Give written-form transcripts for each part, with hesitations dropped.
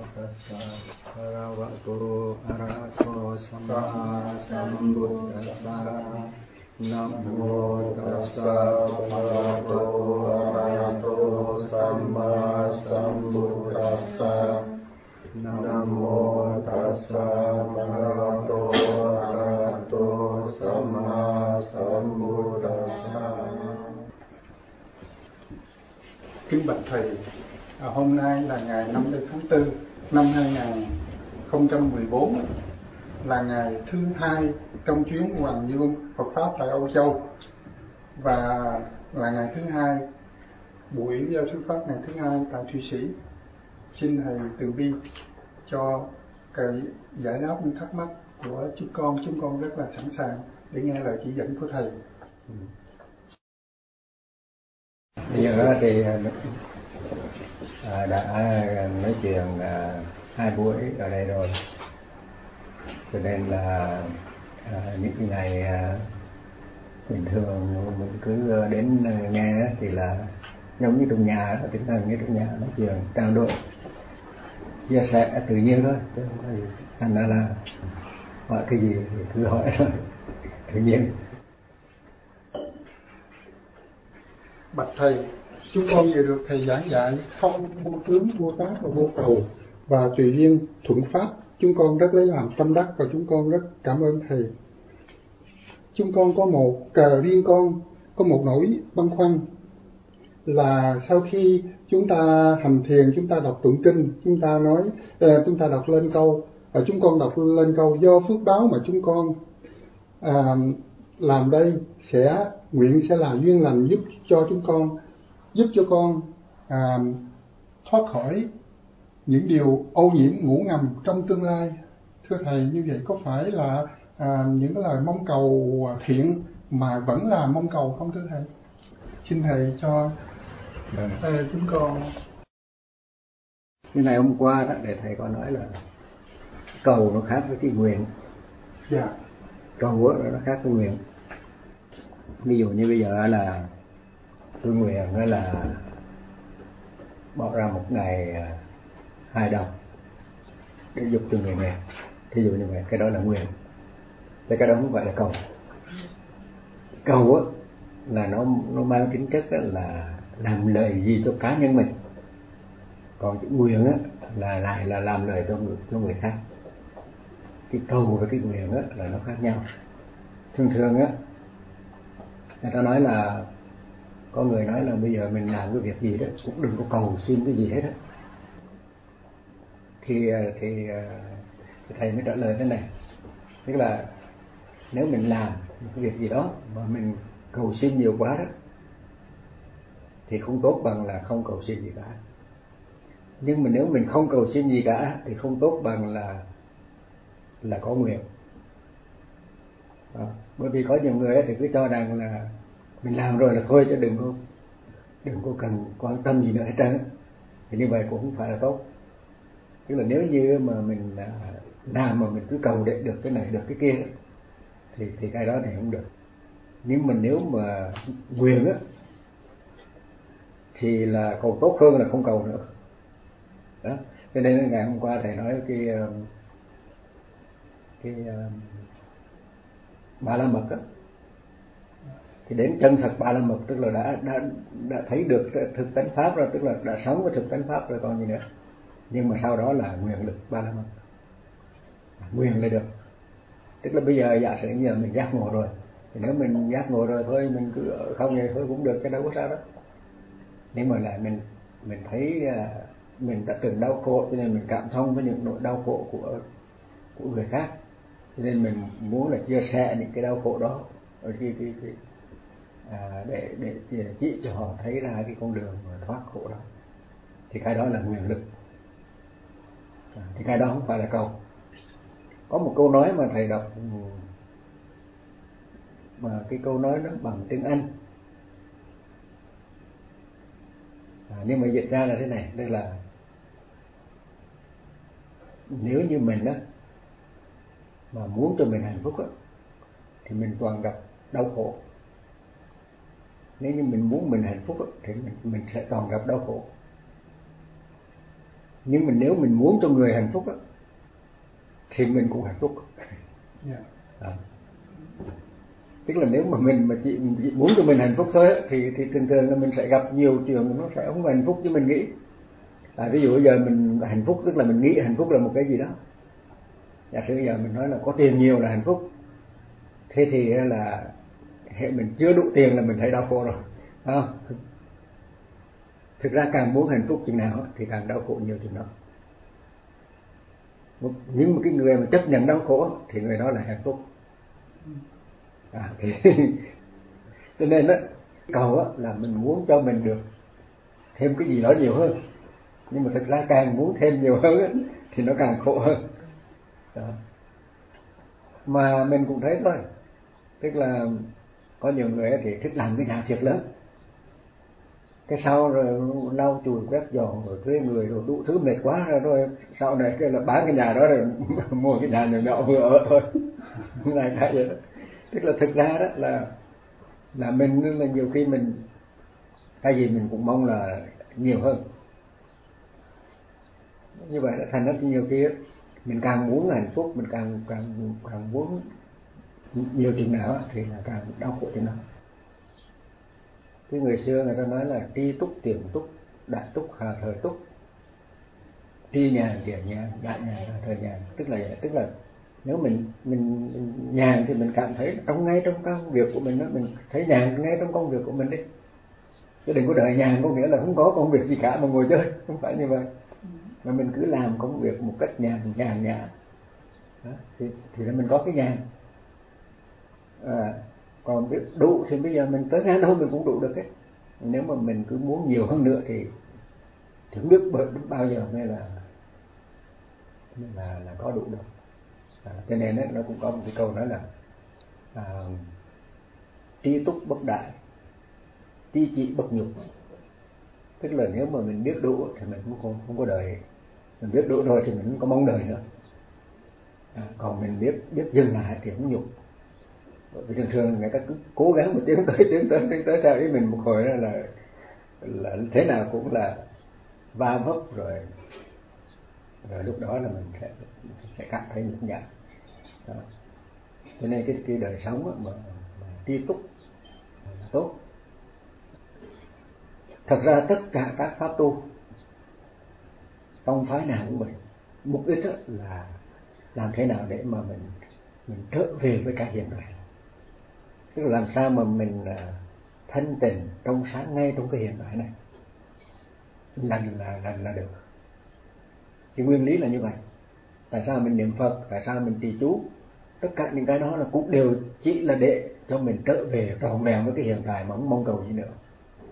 tassa bhagavato arahato samma sambuddhassa. Namo tassa bhagavato arahato samma sambuddhassa. Namo tassa bhagavato arahato samma sambuddhassa. Kính bạch thầy, hôm nay là ngày 50 tháng 4 năm 2014, là ngày thứ hai trong chuyến Hoàng Dương Phật Pháp tại Âu Châu, và là ngày thứ hai buổi giao thuyết pháp ngày thứ hai tại Thụy Sĩ. Xin thầy từ bi cho cái giải đáp những thắc mắc của chúng con rất là sẵn sàng để nghe lời chỉ dẫn của thầy. Bây giờ thì đã nói chuyện 2 buổi ở đây rồi, cho nên là những ngày bình thường mình cứ đến nghe thì là giống như trong nhà, tinh thần như trong nhà, nói chuyện trao đổi chia sẻ tự nhiên thôi, chứ không phải thành ra là hỏi cái gì thì cứ hỏi thôi, tự nhiên. Bạch thầy, chúng con vừa được thầy giảng dạy không vô tướng, vô pháp và vô cầu, và tùy duyên thuận pháp. Chúng con rất lấy làm tâm đắc và chúng con rất cảm ơn thầy. Chúng con có một riêng con có một nỗi băn khoăn là sau khi chúng ta hành thiền, chúng ta đọc tụng kinh, chúng ta đọc lên câu, và chúng con đọc lên câu do phước báo mà chúng con làm đây sẽ nguyện sẽ là duyên lành giúp cho con thoát khỏi những điều ô nhiễm ngủ ngầm trong tương lai. Thưa thầy, như vậy có phải là những cái lời mong cầu thiện mà vẫn là mong cầu không thưa thầy? Xin thầy cho chúng con. Cái này hôm qua đó, để thầy có nói là cầu nó khác với cái nguyện. Dạ. Cầu nó khác với nguyện. Ví dụ như bây giờ là tôi nguyện đó là bỏ ra một ngày 2 đồng để giúp cho người nghèo, thí dụ như vậy, cái đó là nguyện. Thế cái đó không phải là cầu. Cầu á là nó mang tính chất là làm lợi gì cho cá nhân mình, còn cái nguyện á là lại là làm lợi cho người khác. Cái cầu và cái nguyện á là nó khác nhau. Thường á người ta nói là, có người nói là bây giờ mình làm cái việc gì đó cũng đừng có cầu xin cái gì hết á. Thì thầy mới trả lời thế này, tức là nếu mình làm một cái việc gì đó mà mình cầu xin nhiều quá đó thì không tốt bằng là không cầu xin gì cả. Nhưng mà nếu mình không cầu xin gì cả thì không tốt bằng là có nguyện. Bởi vì có nhiều người thì cứ cho rằng là mình làm rồi là thôi, chứ đừng có cần quan tâm gì nữa hết trơn. Thì như vậy cũng không phải là tốt. Tức là nếu như mà mình làm mà mình cứ cầu để được cái này được cái kia thì cái đó thì không được. Nhưng mà nếu mà nguyện á thì là cầu tốt hơn là không cầu nữa. Đó. Cho nên ngày hôm qua thầy nói cái Ba La Mật á, thì đến chân thật Ba La Mật tức là đã thấy được thực tánh pháp rồi, tức là đã sống với thực tánh pháp rồi còn gì nữa. Nhưng mà sau đó là nguyện lực Ba La Mật, nguyện là được. Tức là bây giờ giả sử như mình giác ngộ rồi, thì nếu mình giác ngộ rồi thôi mình cứ không vậy thôi cũng được, cái đâu có sao đó. Nhưng mà lại mình thấy mình đã từng đau khổ, cho nên mình cảm thông với những nỗi đau khổ của người khác, cho nên mình muốn là chia sẻ những cái đau khổ đó để chỉ cho họ thấy ra cái con đường mà thoát khổ đó. Thì cái đó là nguyện lực. Thì cái đó không phải là cầu. Có một câu nói mà thầy đọc, mà cái câu nói nó bằng tiếng Anh, nhưng mà dịch ra là thế này, tức là nếu như mình đó mà muốn cho mình hạnh phúc đó, thì mình toàn gặp đau khổ. Nếu như mình muốn mình hạnh phúc đó, thì mình sẽ toàn gặp đau khổ. Nhưng mà nếu mình muốn cho người hạnh phúc á, thì mình cũng hạnh phúc. Tức là nếu mà mình chỉ muốn cho mình hạnh phúc thôi á, thì thường thường là mình sẽ gặp nhiều chuyện nó sẽ không hạnh phúc như mình nghĩ. Ví dụ bây giờ mình hạnh phúc tức là mình nghĩ hạnh phúc là một cái gì đó. Giả sử giờ mình nói là có tiền nhiều là hạnh phúc, thế thì là hệ mình chưa đủ tiền là mình thấy đau khổ rồi, không? Thực ra càng muốn hạnh phúc chừng nào thì càng đau khổ nhiều chừng đó. Nhưng mà cái người mà chấp nhận đau khổ thì người đó là hạnh phúc. Thì cho nên đó, cầu là mình muốn cho mình được thêm cái gì đó nhiều hơn, nhưng mà thực ra càng muốn thêm nhiều hơn thì nó càng khổ hơn đó. Mà mình cũng thấy thôi, tức là có nhiều người thì thích làm cái nhà thiệt lớn, cái sau rồi lau chùi quét dọn rồi thuê người rồi đủ thứ mệt quá rồi sau này cái là bán cái nhà đó rồi mua cái nhà nhỏ nhỏ vừa ở thôi. Này cái vậy đó. Tức là thực ra đó là mình là nhiều khi mình cái gì mình cũng mong là nhiều hơn. Như vậy là thành ra nhiều khi mình càng muốn hạnh phúc, mình càng muốn nhiều chừng nào thì là càng đau khổ chừng đó. Cái người xưa người ta nói là tri túc tiền túc, đại túc hà thời túc, tri nhàn tiền nhàn, đại nhàn hà thời nhàn. Tức là nếu mình nhàn thì mình cảm thấy ngay trong công việc của mình đó, mình thấy nhàn ngay trong công việc của mình đi. Chứ đừng có đợi nhàn có nghĩa là không có công việc gì cả mà ngồi chơi, không phải như vậy. Mà mình cứ làm công việc một cách nhàn nhã đó, thì là mình có cái nhàn. Còn biết đủ thì bây giờ mình tới ngàn đâu mình cũng đủ được ấy. Nếu mà mình cứ muốn nhiều hơn nữa thì không biết bao giờ mới là có đủ được. Cho nên ấy, nó cũng có một cái câu nói là tri túc bất đại, tri trị bất nhục. Tức là nếu mà mình biết đủ thì mình cũng không có đời, mình biết đủ rồi thì mình không có mong đời nữa. Còn mình biết dừng lại thì không nhục. Bởi vì thường người ta cứ cố gắng mà tiến tới theo ý mình một hồi là thế nào cũng là va vấp rồi lúc đó là mình sẽ cảm thấy nhục nhã. Cho nên cái đời sống mà tri túc là tốt. Thật ra tất cả các pháp tu trong phái nào cũng vậy, mục đích là làm thế nào để mà mình trở về với cái hiện tại. Tức là làm sao mà mình thanh tịnh trong sáng ngay trong cái hiện tại này là được. Cái nguyên lý là như vậy. Tại sao mình niệm Phật, tại sao mình trì chú, tất cả những cái đó là cũng đều chỉ là để cho mình trở về trọn vẹn với cái hiện tại mà không mong cầu gì nữa,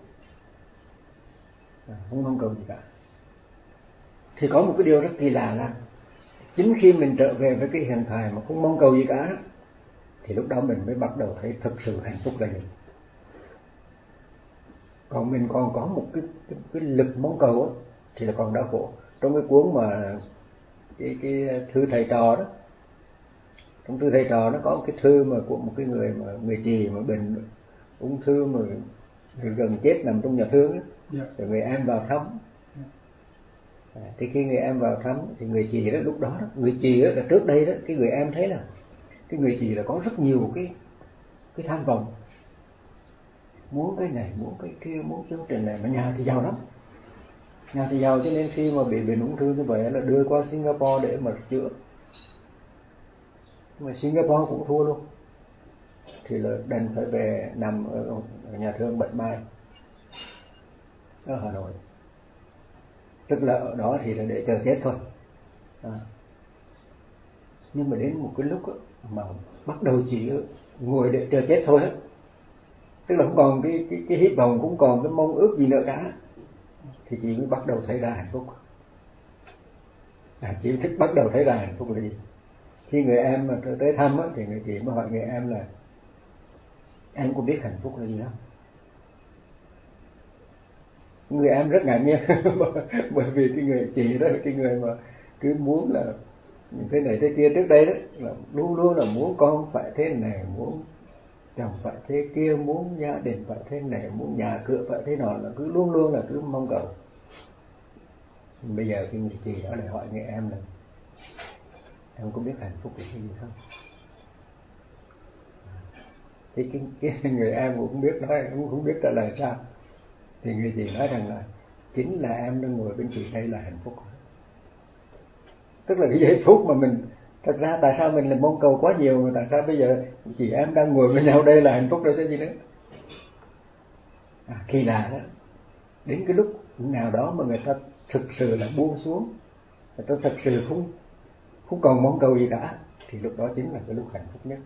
không mong cầu gì cả. Thì có một cái điều rất kỳ lạ là chính khi mình trở về với cái hiện tại mà không mong cầu gì cả thì lúc đó mình mới bắt đầu thấy thực sự hạnh phúc là gì. Còn mình còn có một cái lực mong cầu đó, thì là còn đau khổ. Trong cái cuốn mà cái thư thầy trò đó, trong thư thầy trò nó có một cái thư mà của một cái người chị mà bệnh ung thư mà gần chết nằm trong nhà thương đó. Rồi người em vào thăm. Thì khi người em vào thăm thì người chị đó lúc đó người chị đó là trước đây đó, cái người em thấy là cái người chị là có rất nhiều cái tham vọng, muốn cái này muốn cái kia, muốn chương trình này, mà nhà thì giàu lắm, nhà thì giàu, cho nên khi mà bị bệnh ung thư như vậy là đưa qua Singapore để mà chữa, mà Singapore cũng thua luôn, thì là đành phải về nằm ở nhà thương Bạch Mai ở Hà Nội. Tức là ở đó thì là để chờ chết thôi. Nhưng mà đến một cái lúc mà bắt đầu chỉ ngồi để chờ chết thôi á, tức là không còn cái hy vọng, cũng còn cái mong ước gì nữa cả, thì chị mới bắt đầu thấy ra hạnh phúc. Chị thích bắt đầu thấy ra hạnh phúc là gì? Khi người em mà tới thăm á, thì người chị mới hỏi người em là em có biết hạnh phúc là gì không? Người em rất ngạc nhiên bởi vì cái người chị đó là cái người mà cứ muốn là thế này thế kia. Trước đây đó là luôn luôn là muốn con phải thế này, muốn chồng phải thế kia, muốn gia đình phải thế này, muốn nhà cửa phải thế nọ, là cứ luôn luôn là cứ mong cầu. Bây giờ cái người chị đó lại hỏi người em là em có biết hạnh phúc là cái gì không? Thì cái người em cũng không biết nói, cũng không biết trả lời sao. Thì người chị nói rằng là chính là em đang ngồi bên chị đây là hạnh phúc. Tức là cái giây phút mà mình, thật ra tại sao mình lại mong cầu quá nhiều, mà tại sao bây giờ chị em đang ngồi với nhau đây là hạnh phúc rồi chứ gì nữa. Kỳ lạ đó. Đến cái lúc nào đó mà người ta thực sự là buông xuống, người ta thực sự không còn mong cầu gì cả, thì lúc đó chính là cái lúc hạnh phúc nhất.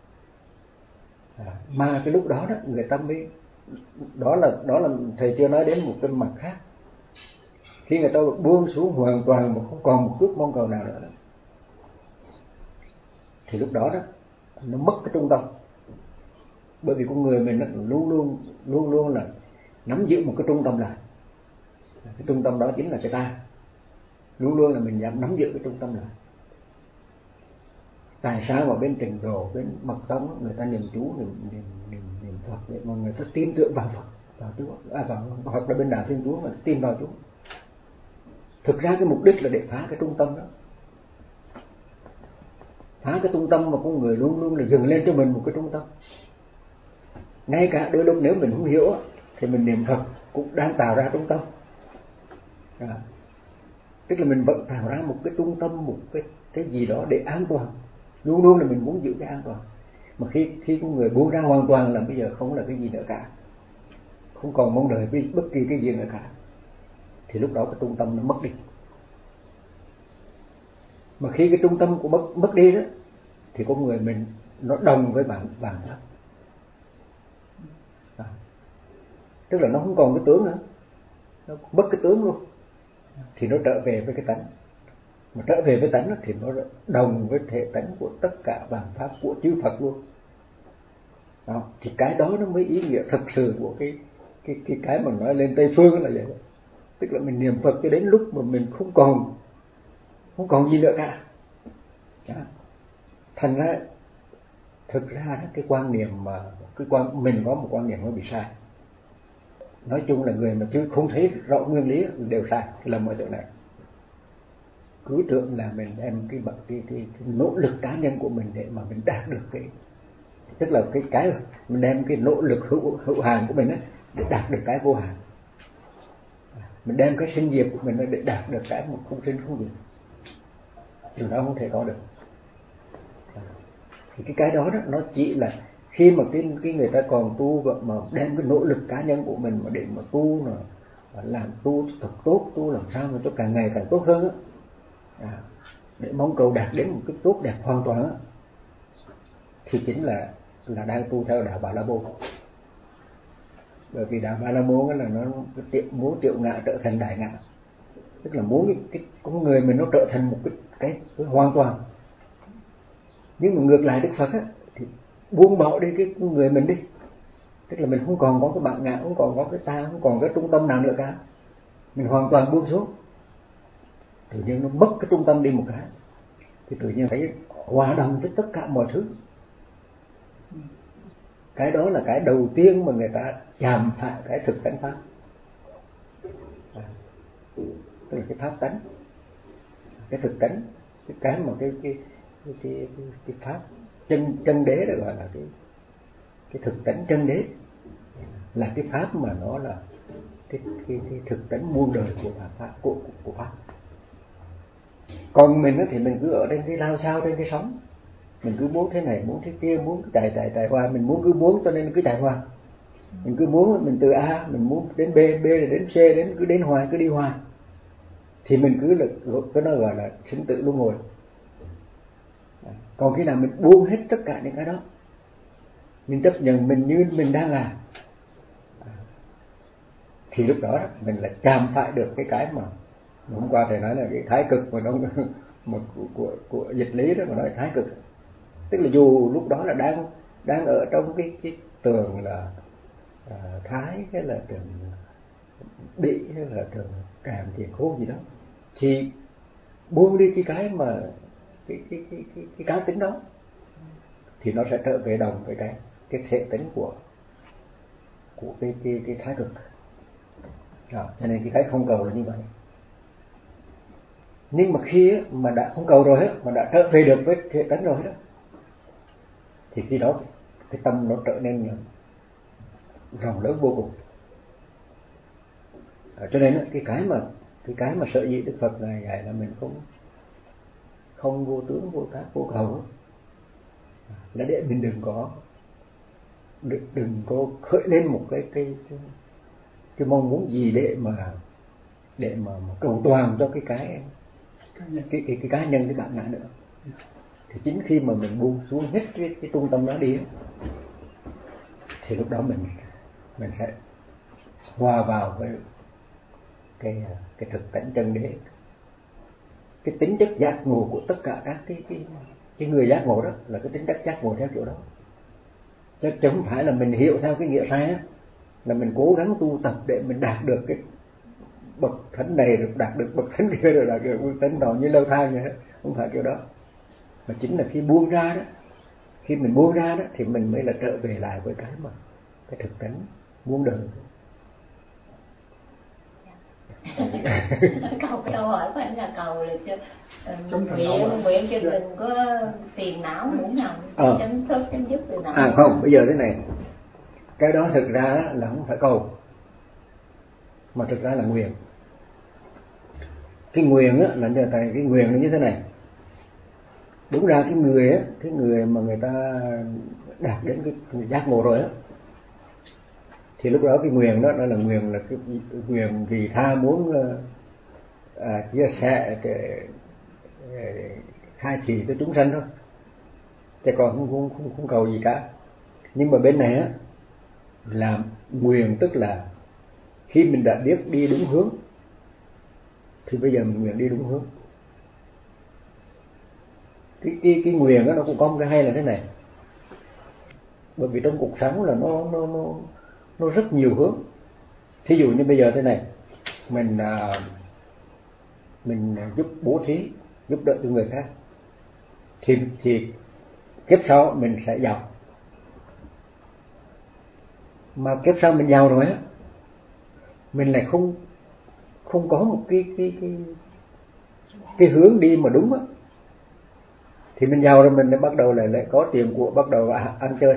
Mà cái lúc đó đó người ta mới, đó là thầy chưa nói đến một cái mặt khác. Khi người ta buông xuống hoàn toàn mà không còn một chút mong cầu nào nữa đó, thì lúc đó đó nó mất cái trung tâm. Bởi vì con người mình nó luôn luôn là nắm giữ một cái trung tâm lại. Cái trung tâm đó chính là cái ta. Luôn luôn là mình dám nắm giữ cái trung tâm lại. Tại sao mà bên Trình Độ, bên Mật Tông người ta niệm chú, niệm Phật để mà người ta tin tưởng vào Phật, vào Chúa, hoặc là bên Đạo Thiên Chúa người ta tin vào Chúa. Thực ra cái mục đích là để phá cái trung tâm đó. Phá cái trung tâm mà con người luôn luôn là dừng lên cho mình một cái trung tâm. Ngay cả đôi lúc nếu mình không hiểu thì mình niệm Phật cũng đang tạo ra trung tâm. Tức là mình vẫn tạo ra một cái trung tâm, một cái gì đó để an toàn. Luôn luôn là mình muốn giữ cái an toàn. Mà khi con người buông ra hoàn toàn là bây giờ không là cái gì nữa cả, không còn mong đợi bất kỳ cái gì nữa cả, thì lúc đó cái trung tâm nó mất đi. Mà khi cái trung tâm của mất đi đó, thì con người mình nó đồng với bản pháp. Tức là nó không còn cái tướng nữa, nó mất cái tướng luôn, thì nó trở về với cái tánh. Mà trở về với tánh thì nó đồng với thể tánh của tất cả bản pháp của chư Phật luôn. Đó. Thì cái đó nó mới ý nghĩa thật sự của cái mà nói lên Tây Phương là vậy. Tức là mình niệm Phật cho đến lúc mà mình không còn gì nữa cả. Đó. Thành ra thực ra cái quan niệm mà mình có một quan niệm nó bị sai. Nói chung là người mà chứ không thấy rõ nguyên lý đều sai, lầm ở chỗ này. Cứ tưởng là mình đem cái nỗ lực cá nhân của mình để mà mình đạt được cái, tức là cái mình đem cái nỗ lực hữu hạn của mình ấy, để đạt được cái vô hạn. Mình đem cái sinh diệt của mình để đạt được cái một không sinh không diệt, điều đó không thể có được. Thì cái đó nó chỉ là khi mà cái người ta còn tu mà đem cái nỗ lực cá nhân của mình mà để mà tu là làm tu thật tốt, tu làm sao mà cho càng ngày càng tốt hơn á, để mong cầu đạt đến một cái tốt đẹp hoàn toàn á, thì chính là đang tu theo đạo Bà La Môn. Bởi vì đạo Bà La Môn là nó muốn triệu ngã trở thành đại ngã, tức là muốn cái con người mình nó trở thành một cái hoàn toàn. Nhưng mà ngược lại Đức Phật á, thì buông bỏ đi cái người mình đi, tức là mình không còn có cái bản ngã, không còn có cái ta, không còn cái trung tâm nào nữa cả, mình hoàn toàn buông xuống. Tự nhiên nó mất cái trung tâm đi một cái, thì tự nhiên thấy hòa đồng với tất cả mọi thứ. Cái đó là cái đầu tiên mà người ta chạm phải cái thực tánh pháp, tức là cái pháp tánh, cái thực tánh, cái mà cái pháp chân đế đó gọi là cái thực tánh chân đế, là cái pháp mà nó là cái thực tánh muôn đời của pháp, của pháp. Còn mình thì mình cứ ở trên cái lao sao trên cái sóng, mình cứ muốn thế này muốn thế kia, muốn chạy qua, mình muốn cứ muốn cho nên cứ chạy qua. Mình cứ muốn mình từ A mình muốn đến B, B rồi đến C, cứ đến hoài, cứ đi hoài, thì mình cứ là cái nó gọi là sinh tử luân hồi. Còn khi nào mình buông hết tất cả những cái đó, mình chấp nhận mình như mình đang làm, thì lúc đó mình lại chạm phải được cái mà hôm qua thầy nói là cái thái cực mà nó của dịch lý đó mà nói thái cực. Tức là dù lúc đó là đang ở trong cái tường là thái, hay là tường bị, hay là tường tràm thì khô gì đó, thì buông đi cái mà cái cá tính đó, thì nó sẽ trở về đồng với cái thể tính của cái thái cực. Cho nên cái không cầu là như vậy. Nhưng mà khi mà đã không cầu rồi mà đã trở về được với thiện tánh rồi đó, thì khi đó cái tâm nó trở nên rộng lớn vô cùng. Cho nên cái mà sở dĩ Đức Phật này dạy là mình không vô tướng vô tác vô cầu, là để mình đừng có khởi lên một cái mong muốn gì để mà cầu toàn cho cái cá nhân, cái bản ngã nữa. Thì chính khi mà mình buông xuống hết cái trung tâm đó đi, thì lúc đó mình sẽ hòa vào với cái thực tánh chân đế, cái tính chất giác ngộ của tất cả các cái người giác ngộ đó là cái tính chất giác ngộ theo kiểu đó, chứ không phải là mình hiểu theo cái nghĩa sai á, là mình cố gắng tu tập để mình đạt được cái bậc thánh này, rồi đạt được bậc thánh kia, rồi đạt được bậc thánh nọ như lâu thang vậy đó. Không phải kiểu đó, mà chính là khi buông ra đó, khi mình buông ra đó thì mình mới là trở về lại với cái thực tánh muôn đời. Câu hỏi của anh là cầu là cho nguyện cho đừng có phiền não muỗng nào chấm dứt từ não. Không, bây giờ thế này, cái đó thực ra là không phải cầu, mà thực ra là nguyện. Cái nguyện á là như thầy, cái nguyện nó như thế này. Đúng ra cái người mà người ta đạt đến cái giác ngộ rồi á, thì lúc đó cái nguyện đó là nguyện, là cái nguyện vì tha muốn chia sẻ khai chỉ cho chúng sanh thôi, chứ còn không cầu gì cả. Nhưng mà bên này á là nguyện, tức là khi mình đã biết đi đúng hướng thì bây giờ mình nguyện đi đúng hướng. Cái nguyện đó nó cũng có một cái hay là thế này, bởi vì trong cuộc sống là nó rất nhiều hướng. Thí dụ như bây giờ thế này, mình giúp bố thí, giúp đỡ cho người khác, thì kiếp sau mình sẽ giàu. Mà kiếp sau mình giàu rồi á, mình lại không có một cái hướng đi mà đúng á, thì mình giàu rồi mình lại bắt đầu lại có tiền của, bắt đầu ăn chơi.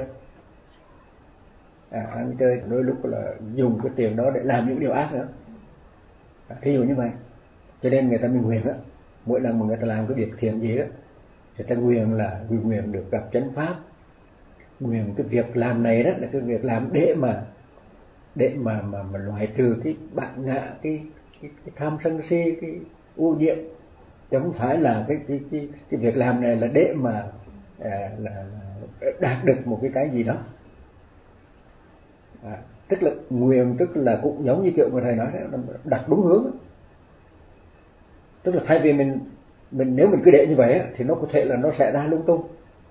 Ăn chơi đôi lúc là dùng cái tiền đó để làm những điều ác nữa. Thí dụ như vậy. Cho nên người ta mới nguyện á, mỗi lần mà người ta làm cái việc thiện gì đó, người ta nguyện được gặp chánh pháp. Nguyện cái việc làm này đó là cái việc làm để mà loại trừ cái bản ngã, cái tham sân si, cái ô nhiễm, chứ không phải là cái việc làm này là để mà là đạt được một cái gì đó. Tức là nguyện, tức là cũng giống như kiểu mà thầy nói đó, đặt đúng hướng. Tức là thay vì mình nếu mình cứ để như vậy thì nó có thể là nó sẽ ra lung tung,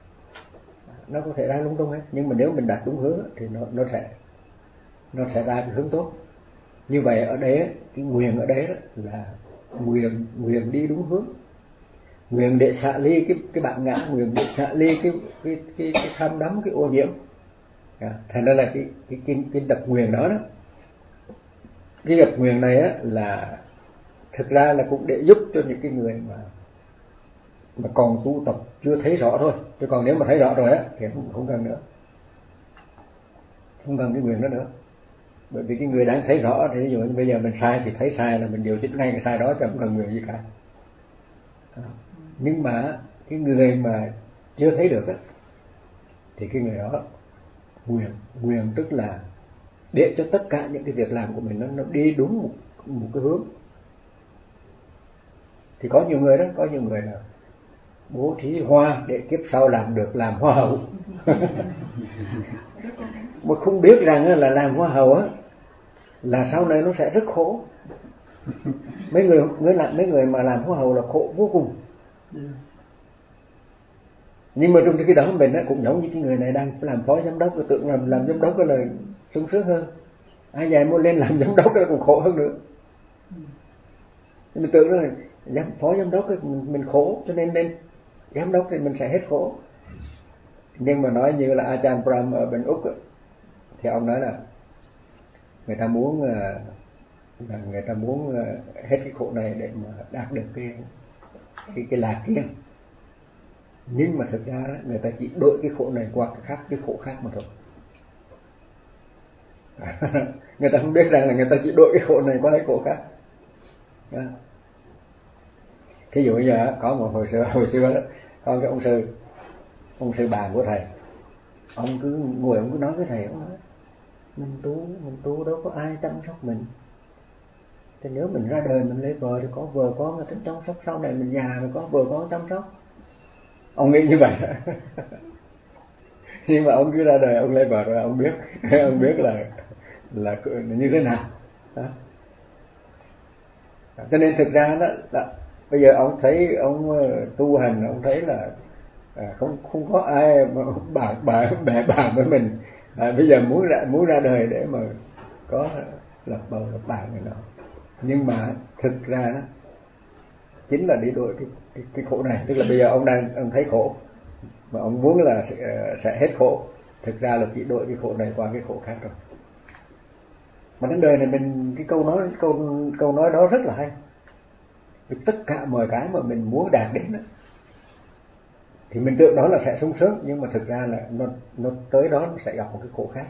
hết. Nhưng mà nếu mình đặt đúng hướng thì nó sẽ ra cái hướng tốt. Như vậy ở đây cái nguyện ở đây là nguyện đi đúng hướng, nguyện để xả ly cái bản ngã, nguyện để xả ly cái tham đắm, cái ô nhiễm. Thành ra là cái đập nguyện đó, cái đập nguyện này là thực ra là cũng để giúp cho những cái người mà còn tu tập chưa thấy rõ thôi, chứ còn nếu mà thấy rõ rồi thì không cần nữa, không cần cái nguyện đó nữa. Bởi vì cái người đang thấy rõ thì ví dụ như bây giờ mình sai thì thấy sai là mình điều chỉnh ngay cái sai đó, chứ không cần nguyện gì cả. Nhưng mà cái người mà chưa thấy được thì cái người đó nguyện tức là để cho tất cả những cái việc làm của mình nó đi đúng một cái hướng. Thì có nhiều người là bố thí hoa để kiếp sau làm hoa hậu. Mà không biết rằng là làm hoa hậu là sau này nó sẽ rất khổ. Mấy người mà làm hoa hậu là khổ vô cùng. Nhưng mà trong cái đó mình cũng giống như cái người này đang làm phó giám đốc, tưởng làm giám đốc là sung sướng hơn. Ai dạy muốn lên làm giám đốc là cũng khổ hơn nữa. Mình tưởng là phó giám đốc mình khổ, cho nên giám đốc thì mình sẽ hết khổ. Nhưng mà nói như là Ajahn Brahm ở bên Úc thì ông nói là người ta muốn hết cái khổ này để mà đạt được cái lạc kia, nhưng mà thực ra người ta chỉ đổi cái khổ này qua cái khổ khác mà thôi. Người ta không biết rằng là người ta chỉ đổi cái khổ này qua cái khổ khác. Thí dụ bây giờ có một hồi xưa đó, có cái ông sư bạn của thầy, ông cứ ngồi ông cứ nói với thầy, ông nói mình tu đâu có ai chăm sóc mình, thì nếu mình ra đời mình lấy vợ thì có vợ con người ta chăm sóc, sau này mình già rồi có vợ con chăm sóc. Ông nghĩ như vậy. Nhưng mà ông cứ ra đời ông lấy vợ rồi ông biết là như thế nào đó. Cho nên thực ra đó bây giờ ông thấy ông tu hành, ông thấy là không có ai mà bè bạn với mình. Bây giờ muốn ra đời để mà có lập bầu lập bạn này nọ, nhưng mà thực ra đó chính là đi đổi cái khổ này. Tức là bây giờ ông thấy khổ mà ông muốn là sẽ hết khổ, thực ra là chỉ đổi cái khổ này qua cái khổ khác rồi. Mà đến đời này mình cái câu nói đó rất là hay. Tất cả mọi cái mà mình muốn đạt đến đó, thì mình tưởng đó là sẽ sung sướng, nhưng mà thực ra là nó tới đó nó sẽ gặp một cái khổ khác.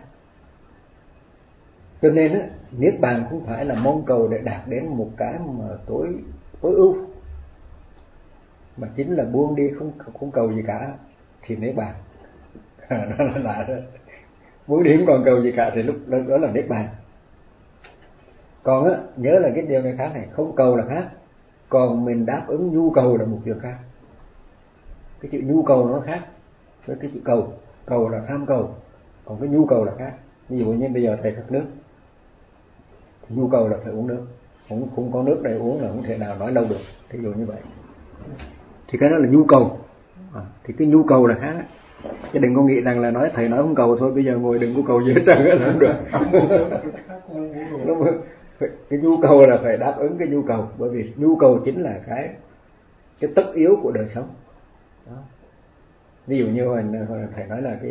Cho nên á, niết bàn không phải là mong cầu để đạt đến một cái mà tối ưu, mà chính là buông đi không cầu gì cả thì niết bàn. Đó là lạ đó. Buông đi không còn cầu gì cả thì lúc đó là niết bàn. Còn á, nhớ là cái điều này khác này, không cầu là khác, còn mình đáp ứng nhu cầu là một điều khác. Cái chữ nhu cầu nó khác với cái chữ cầu là tham cầu, còn cái nhu cầu là khác. Ví dụ như bây giờ thầy khát nước thì nhu cầu là phải uống nước, không có nước để uống là không thể nào nói lâu được, thí dụ như vậy. Thì cái đó là nhu cầu. Thì cái nhu cầu là khác. Chứ đừng có nghĩ rằng là thầy nói không cầu thôi, bây giờ ngồi đừng có cầu gì hết trơn là không được. Cái nhu cầu là phải đáp ứng cái nhu cầu, bởi vì nhu cầu chính là cái tất yếu của đời sống đó. Ví dụ như hồi thầy nói là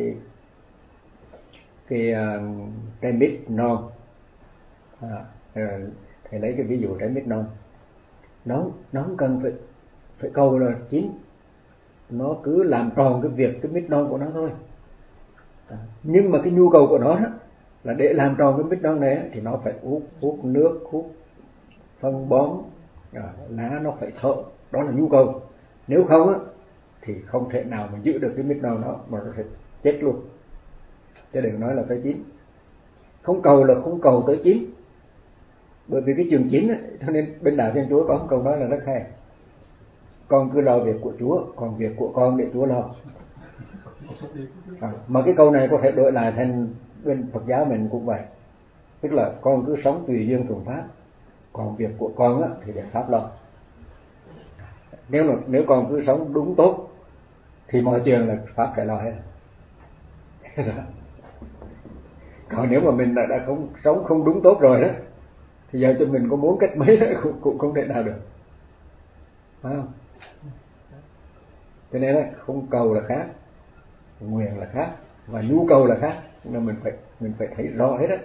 cái mít non, thầy lấy cái ví dụ trái mít non, nó không cần phải cầu là chín, nó cứ làm tròn cái việc cái mít non của nó thôi. Nhưng mà cái nhu cầu của nó đó, là để làm tròn cái mít non này thì nó phải hút nước, hút phân bón, lá nó phải thở, đó là nhu cầu. Nếu không á thì không thể nào mà giữ được cái mít non đó, mà nó sẽ chết luôn. Chứ đừng nói là tới chín. Không cầu là không cầu tới chín, bởi vì cái trường chín á, cho nên bên đạo Thiên Chúa có một câu nói là rất hay: con cứ lo việc của Chúa, còn việc của con để Chúa lo. Mà cái câu này có thể đổi lại thành bên Phật giáo mình cũng vậy, tức là con cứ sống tùy duyên thuận pháp, còn việc của con á thì để Pháp lo. Nếu con cứ sống đúng tốt thì mọi chuyện là Pháp phải lo hết. Còn nếu mà mình đã sống không đúng tốt rồi đó, thì giờ cho mình có muốn cách mấy cũng không thể nào được, phải không? Cho nên là không cầu là khác, nguyện là khác, và nhu cầu là khác, nên mình phải thấy rõ hết á.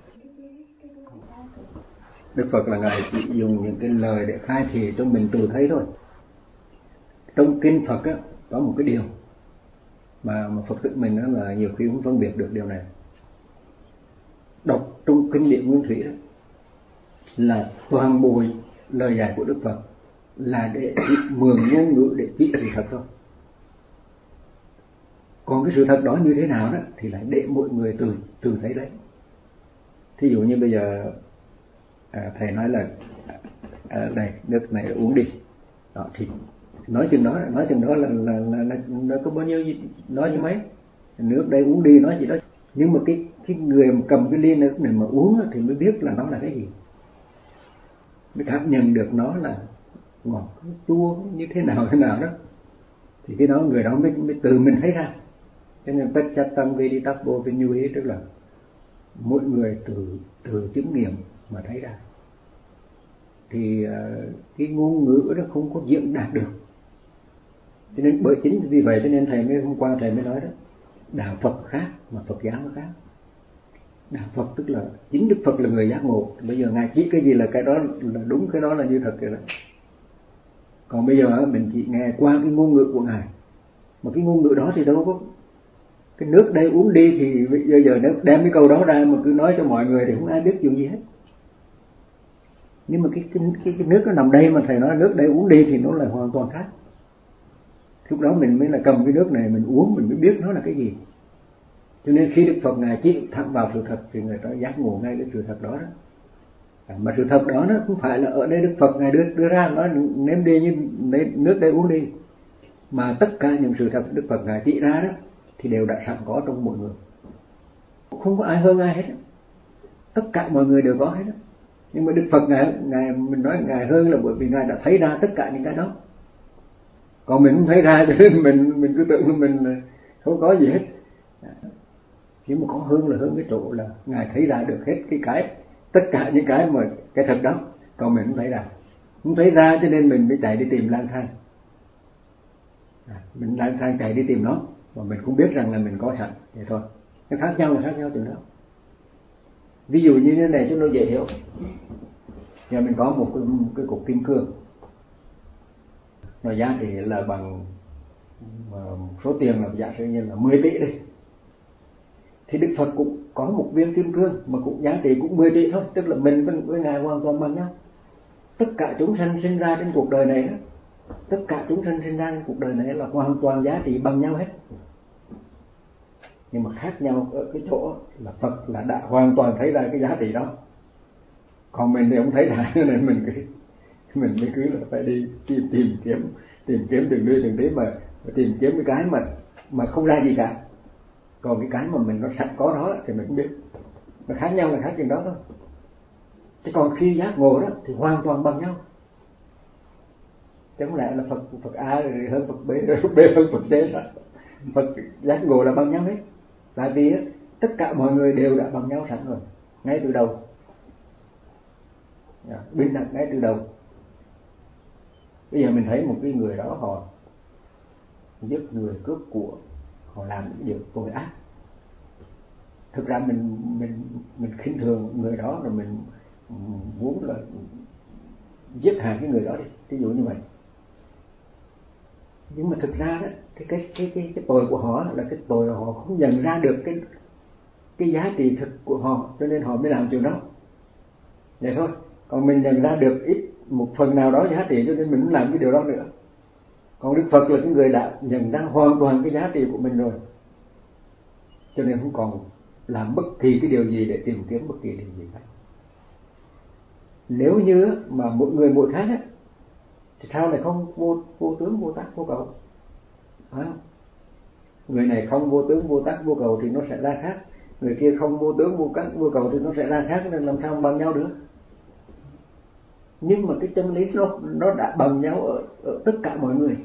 Đức Phật là ngài chỉ dùng những cái lời để khai thị cho mình tự thấy thôi. Trong kinh Phật á có một cái điều mà Phật tử mình á là nhiều khi không phân biệt được điều này. Đọc trong kinh điển Nguyên Thủy đó là toàn bộ lời dạy của Đức Phật là để mượn ngôn ngữ để chỉ sự thật thôi. Còn cái sự thật đó như thế nào đó thì lại để mọi người từ thấy đấy. Thí dụ như bây giờ thầy nói là đây nước này uống đi đó, thì nói chừng đó là nó có bao nhiêu nói như mấy, nước đây uống đi nói gì đó. Nhưng mà cái người mà cầm cái ly nước này mà uống thì mới biết là nó là cái gì, mới cảm nhận được nó là ngọt chua như thế nào đó, thì cái đó người đó mới từ mình thấy ra. Cho nên Pacchatam Veditappo Vinyuhi, tức là mỗi người từ chứng nghiệm mà thấy ra. Thì cái ngôn ngữ nó không có diễn đạt được. Cho nên bởi chính vì vậy cho nên thầy hôm qua thầy mới nói đó, đạo Phật khác mà Phật giáo nó khác. Đạo Phật tức là chính Đức Phật là người giác ngộ, bây giờ ngài chỉ cái gì là cái đó là đúng, cái đó là như thật rồi đó. Còn bây giờ mình chỉ nghe qua cái ngôn ngữ của Ngài, mà cái ngôn ngữ đó thì đâu có cái nước đây uống đi, thì bây giờ nếu đem cái câu đó ra mà cứ nói cho mọi người thì không ai biết chuyện gì hết. Nhưng mà cái nước nó nằm đây mà thầy nói nước đây uống đi thì nó là hoàn toàn khác. Lúc đó mình mới là cầm cái nước này mình uống, mình mới biết nó là cái gì. Cho nên khi Đức Phật Ngài chỉ thẳng vào sự thật thì người ta giác ngộ ngay cái sự thật đó đó. Mà sự thật đó nó không phải là ở đây Đức Phật Ngài đưa ra nói nếm đi như nước đây uống đi, mà tất cả những sự thật Đức Phật Ngài chỉ ra đó thì đều đã sẵn có trong mỗi người, không có ai hơn ai hết, tất cả mọi người đều có hết. Nhưng mà Đức Phật Ngài mình nói Ngài hơn là bởi vì Ngài đã thấy ra tất cả những cái đó, còn mình không thấy ra cho nên mình cứ tưởng mình không có gì hết. Nhưng mà có hơn là hơn cái chỗ là Ngài thấy ra được hết cái tất cả những cái mà cái thật đó, còn mình không thấy ra cho nên mình mới chạy đi tìm lang thang. Mình lang thang chạy đi tìm nó mà mình cũng biết rằng là mình có sẵn vậy thôi. Nó khác nhau từ đó. Ví dụ như thế này cho nó dễ hiểu. Giờ mình có một cái cục kim cương, nó giá trị là bằng số tiền là giả sử như là 10 tỷ đi, thì Đức Phật cũng có một viên kim cương mà cũng giá trị cũng 10 tỷ thôi, tức là mình với Ngài hoàn toàn bằng nhau. Tất cả chúng sanh sinh ra trên cuộc đời này đó, tất cả chúng sanh sinh ra trên cuộc đời này là hoàn toàn giá trị bằng nhau hết. Nhưng mà khác nhau ở cái chỗ là Phật là đã hoàn toàn thấy ra cái giá trị đó, còn mình thì không thấy ra, nên mình mới cứ là phải đi tìm kiếm từng nơi từng tí mà tìm kiếm cái mà không ra gì cả. Còn cái mà mình nó sẵn có đó thì mình cũng biết. Nó khác nhau là khác chừng đó thôi. Chứ còn khi giác ngộ đó thì hoàn toàn bằng nhau. Chứ không lẽ là Phật A rồi hơn Phật B, rồi B hơn Phật C sao? Phật giác ngộ là bằng nhau hết. Tại vì tất cả mọi người đều đã bằng nhau sẵn rồi, ngay từ đầu. Bình đẳng ngay từ đầu. Bây giờ mình thấy một cái người đó họ giết người, cướp của, họ làm những điều tội ác. Thực ra mình khinh thường người đó, rồi mình muốn là giết hại cái người đó đi, ví dụ như vậy. Nhưng mà thực ra đó cái tội của họ là cái tội họ không nhận ra được cái giá trị thực của họ, cho nên họ mới làm chuyện đó. Vậy thôi. Còn mình nhận ra được một phần nào đó giá trị cho nên mình không làm cái điều đó nữa. Còn Đức Phật là cái người đã nhận ra hoàn toàn cái giá trị của mình rồi, cho nên không còn làm bất kỳ cái điều gì để tìm kiếm bất kỳ điều gì khác. Nếu như mà mỗi người mỗi khác á, thì sao lại không vô tướng vô tác vô cầu? Phải không? Người này không vô tướng vô tác vô cầu thì nó sẽ ra khác, người kia không vô tướng vô tác vô cầu thì nó sẽ ra khác, nên làm sao bằng nhau được? Nhưng mà cái chân lý nó đã bằng nhau ở tất cả mọi người.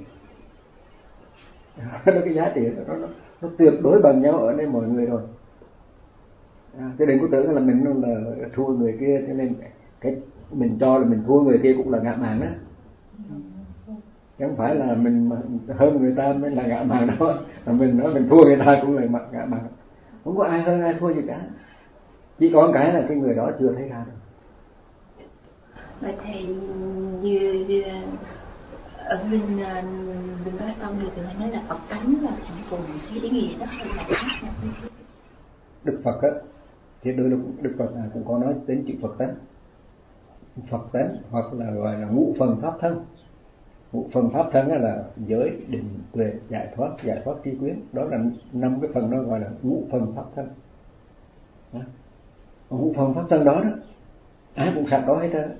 Cái giá trị nó tuyệt đối bằng nhau ở đây mọi người rồi. Chứ đừng có tưởng là mình là thua người kia, cho nên cái mình cho là mình thua người kia cũng là ngạ mạn đó. Chứ không phải là mình hơn người ta mới là ngạ mạn đó, mà mình nói mình thua người ta cũng là ngạ mạn. Không có ai hơn ai thua gì cả, chỉ có cái là cái người đó chưa thấy ra đâu. Vậy thì như ở bên Bá Tông thì thường hay nói là Phật tánh là tận cùng, cái ý nghĩa đó hay là khác nhau? Đức Phật á thì đôi lúc Đức Phật cũng có nói đến chữ Phật tánh. Phật tánh hoặc là gọi là ngũ phần pháp thân. Ngũ phần pháp thân là giới, định, tuệ, giải thoát tri kiến. Đó là 5 cái phần đó gọi là ngũ phần pháp thân. Ngũ phần pháp thân đó ai cũng sẵn có hết trơn.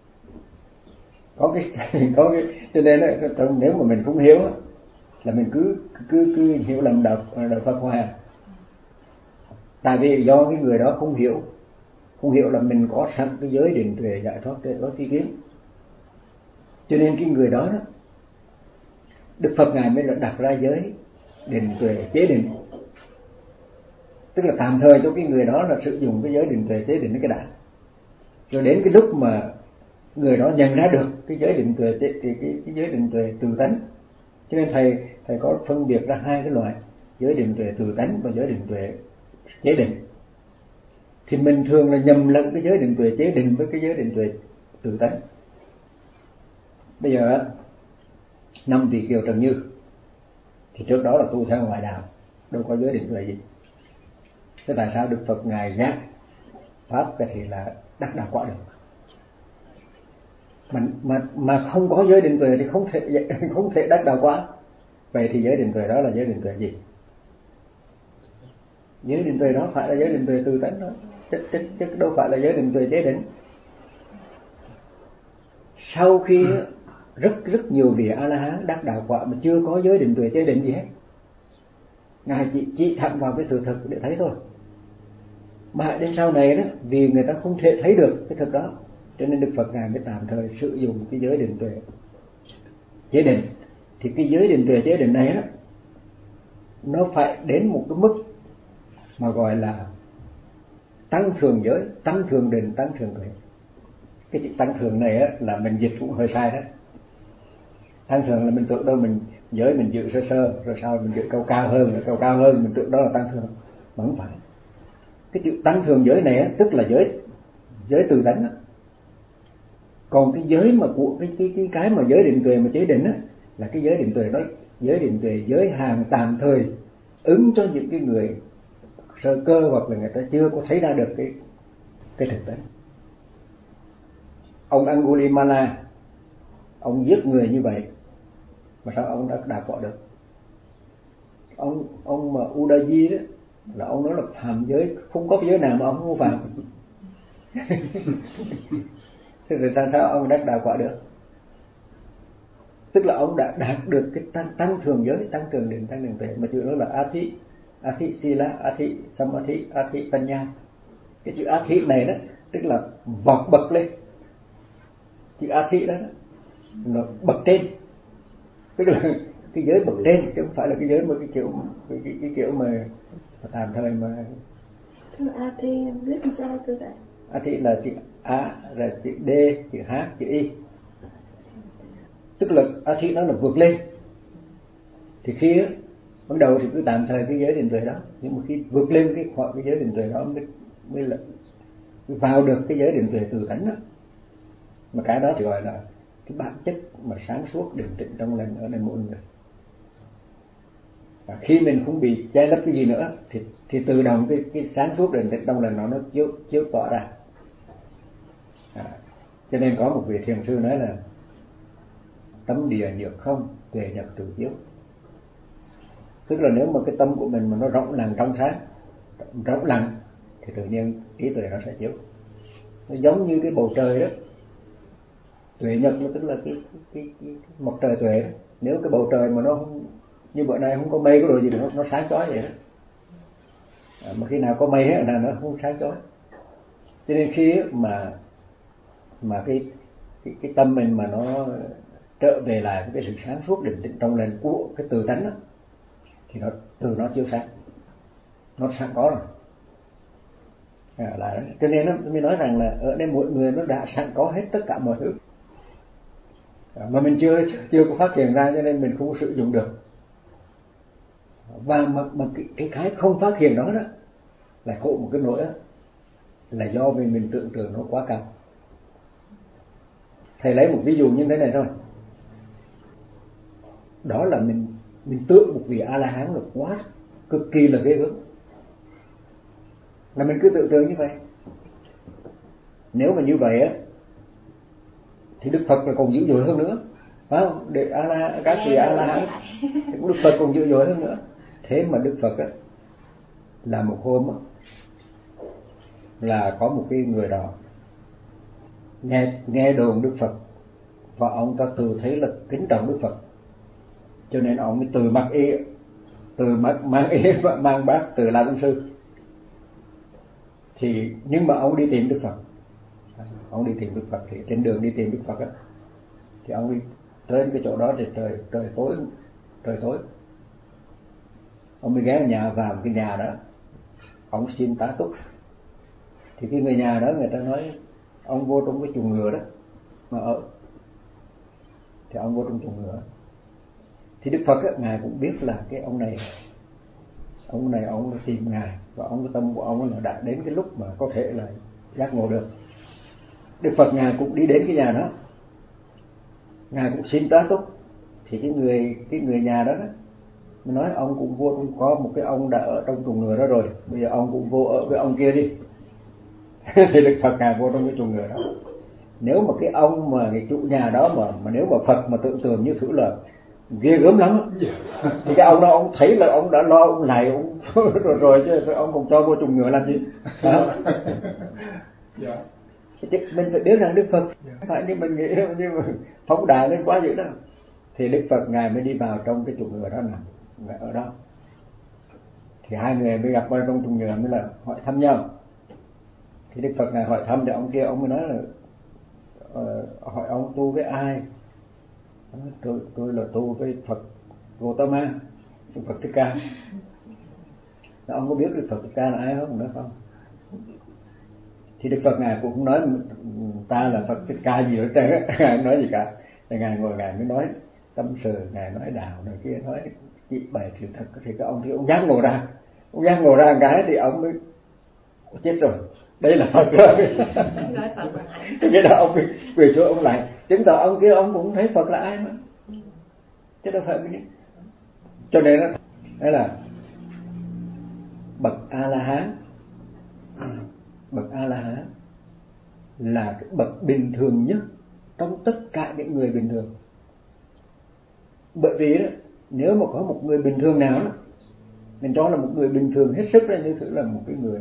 Có cái cho nên nếu mà mình không hiểu là mình cứ hiểu lầm đạo Phật Hòa. Tại vì do cái người đó không hiểu là mình có sẵn cái giới định tuệ giải thoát tri kiến, cho nên cái người đó Đức Phật Ngài mới đặt ra giới định tuệ chế định, tức là tạm thời cho cái người đó là sử dụng cái giới định tuệ chế định cái đã, rồi đến cái lúc mà người đó nhận ra được cái giới định tuệ thì cái giới định tuệ từ tánh. Cho nên thầy có phân biệt ra 2 cái loại, giới định tuệ từ tánh và giới định tuệ chế định. Thì mình thường là nhầm lẫn cái giới định tuệ chế định với cái giới định tuệ từ tánh. Bây giờ 5 Tỳ Kiều Trần Như, thì trước đó là tu theo ngoại đạo, đâu có giới định tuệ gì. Thế tại sao Đức Phật ngài giác pháp cái thì là đắc đạo quả được? Mà không có giới định tuệ thì không thể đắc đạo quả. Vậy thì giới định tuệ đó là giới định tuệ gì? Giới định tuệ đó phải là giới định tuệ từ tánh đó, chứ đâu phải là giới định tuệ chế định. Sau khi rất nhiều vị A La Hán đắc đạo quả mà chưa có giới định tuệ chế định gì hết, ngài chỉ thẳng vào cái sự thật để thấy thôi. Mà đến sau này đó, vì người ta không thể thấy được cái thực đó, cho nên Đức Phật ngài mới tạm thời sử dụng cái giới định tuệ chế định. Thì cái giới định tuệ chế định này đó, nó phải đến một cái mức mà gọi là tăng thường giới, tăng thường định, tăng thường tuệ. Cái chữ tăng thường này á, là mình dịch cũng hơi sai đó. Tăng thường là mình tưởng đâu mình giới mình giữ sơ rồi sau mình giữ câu cao hơn mình tưởng đó là tăng thường, mà không phải. Cái chữ tăng thường giới này á, tức là giới từ tánh á. Còn cái giới mà của cái mà giới định tuệ mà chế định á, là cái giới định tuệ đó, giới định tuệ giới hạn tạm thời ứng cho những cái người sơ cơ hoặc là người ta chưa có thấy ra được cái thực tế. Ông Angulimala, ông giết người như vậy mà sao ông đã đạt quả được? Ông mà Udayi đó là ông nói là phạm giới, không có giới nào mà ông không phạm. Thế thì sao ông đã đạt quả được? Tức là ông đã đạt được cái tăng thường giới, tăng thường định, tăng thường tuệ, mà chữ đó là Ati Sila, Ati Samadhi, Ati Panya. Cái chữ Ati này đó tức là vọt bậc lên. Chữ Ati đó là bậc trên, tức là cái giới bậc trên, chứ không phải là cái giới mà cái kiểu mà tạm thời mà. Ati biết sao cơ vậy? Ati là chữ A, rồi chữ D, chữ H, chữ Y. Tức là Ati nó là vượt lên. Thì khi á, ban đầu thì cứ tạm thời cái giới định tuệ đó, nhưng mà khi vượt lên cái giới định tuệ đó mới là vào được cái giới định tuệ từ tánh đó. Mà cái đó thì gọi là cái bản chất mà sáng suốt định tĩnh trong lành ở nơi mỗi người. Và khi mình không bị che lấp cái gì nữa thì tự động cái sáng suốt định tĩnh trong lành nó chiếu tỏa ra. Cho nên có một vị thiền sư nói là tâm địa nhược không, tuệ nhật tự chiếu. Tức là nếu mà cái tâm của mình mà nó rộng lặng trong sáng, rộng lặng thì tự nhiên trí tuệ nó sẽ chiếu. Nó giống như cái bầu trời đó. Tuệ nhật nó tức là cái mặt trời tuệ đó. Nếu cái bầu trời mà nó không, như bữa nay không có mây có đồ gì nữa, nó sáng chói vậy đó. Mà khi nào có mây hết là nó không sáng chói. Cho nên khi mà cái tâm mình mà nó trở về lại cái sự sáng suốt định tĩnh trong lành của cái từ tánh đó, thì nó chiếu sáng, nó sẵn có rồi. Cho nên nó mới nói rằng là ở đây mỗi người nó đã sẵn có hết tất cả mọi thứ, mà mình chưa có phát hiện ra, cho nên mình không có sử dụng được. Và mà cái không phát hiện đó là khổ một cái nỗi đó, là do vì mình tưởng tượng nó quá cao. Thầy lấy một ví dụ như thế này thôi. Đó là mình tưởng một vị A-la-hán là quá cực kỳ là ghê gớm, là mình cứ tưởng tượng như vậy. Nếu mà như vậy á thì Đức Phật là còn dữ dội hơn nữa, phải không? Để các vị A-la-hán thì Đức Phật còn dữ dội hơn nữa. Thế mà Đức Phật á, là một hôm á, là có một cái người đó nghe đồn Đức Phật, và ông ta tự thấy là kính trọng Đức Phật, cho nên ông mới mang bát từ La Công Sư. Thì nhưng mà ông đi tìm Đức Phật, thì trên đường đi tìm Đức Phật á, thì ông đi tới cái chỗ đó thì trời tối, ông mới ghé vào cái nhà đó, ông xin tá túc. Thì cái người nhà đó người ta nói ông vô trong cái chuồng ngựa đó mà ở, thì ông vô trong chuồng ngựa. Thì Đức Phật á, ngài cũng biết là cái ông này ông tìm ngài, và cái tâm của ông là đã đến cái lúc mà có thể là giác ngộ được. Đức Phật ngài cũng đi đến cái nhà đó, ngài cũng xin tá túc. Thì cái người nhà đó mình nói ông cũng vô, có một cái ông đã ở trong chuồng ngựa đó rồi, bây giờ ông cũng vô ở với ông kia đi. Thì Đức Phật ngài vô trong cái chuồng ngựa đó. Nếu mà cái ông mà cái chủ nhà đó mà nếu mà Phật mà tưởng tượng như thử là ghê gớm lắm thì cái ông đó ông thấy là ông đã lo ông này ông rồi chứ ông còn cho vô chuồng ngựa làm gì? Mình phải biết rằng Đức Phật phải như mình nghĩ, như phóng đại lên quá dữ đó. Thì Đức Phật ngài mới đi vào trong cái chuồng ngựa đó nè, ở đó. Thì hai người mới gặp vào trong chuồng ngựa mới là hỏi thăm nhau. Thì Đức Phật ngài hỏi thăm thì ông kia ông mới nói là hỏi ông tu với ai? Tôi là tu với Phật Gautama, Phật Thích Ca. Ông có biết Đức Phật Thích Ca là ai không? Nói không. Thì Đức Phật ngài cũng không nói ta là Phật Thích Ca gì hết trơn á, ngài không nói gì cả. Thì ngài ngồi ngài mới nói tâm sự, ngài nói đạo này kia, nói chỉ bày sự thật. Thì cái ông dám ngồi ra, ông dám ngồi ra một cái thì ông mới chết rồi, đây là Phật rồi. Cái đó ông quỳ xuống ông lại chứng tỏ ông kia ông cũng thấy Phật là ai mà, chứ đâu phải mình. Cho nên đó là bậc A La Hán, bậc A La Hán là cái bậc bình thường nhất trong tất cả những người bình thường. Bởi vì đó, nếu mà có một người bình thường nào đó, mình cho là một người bình thường hết sức là như thử là một cái người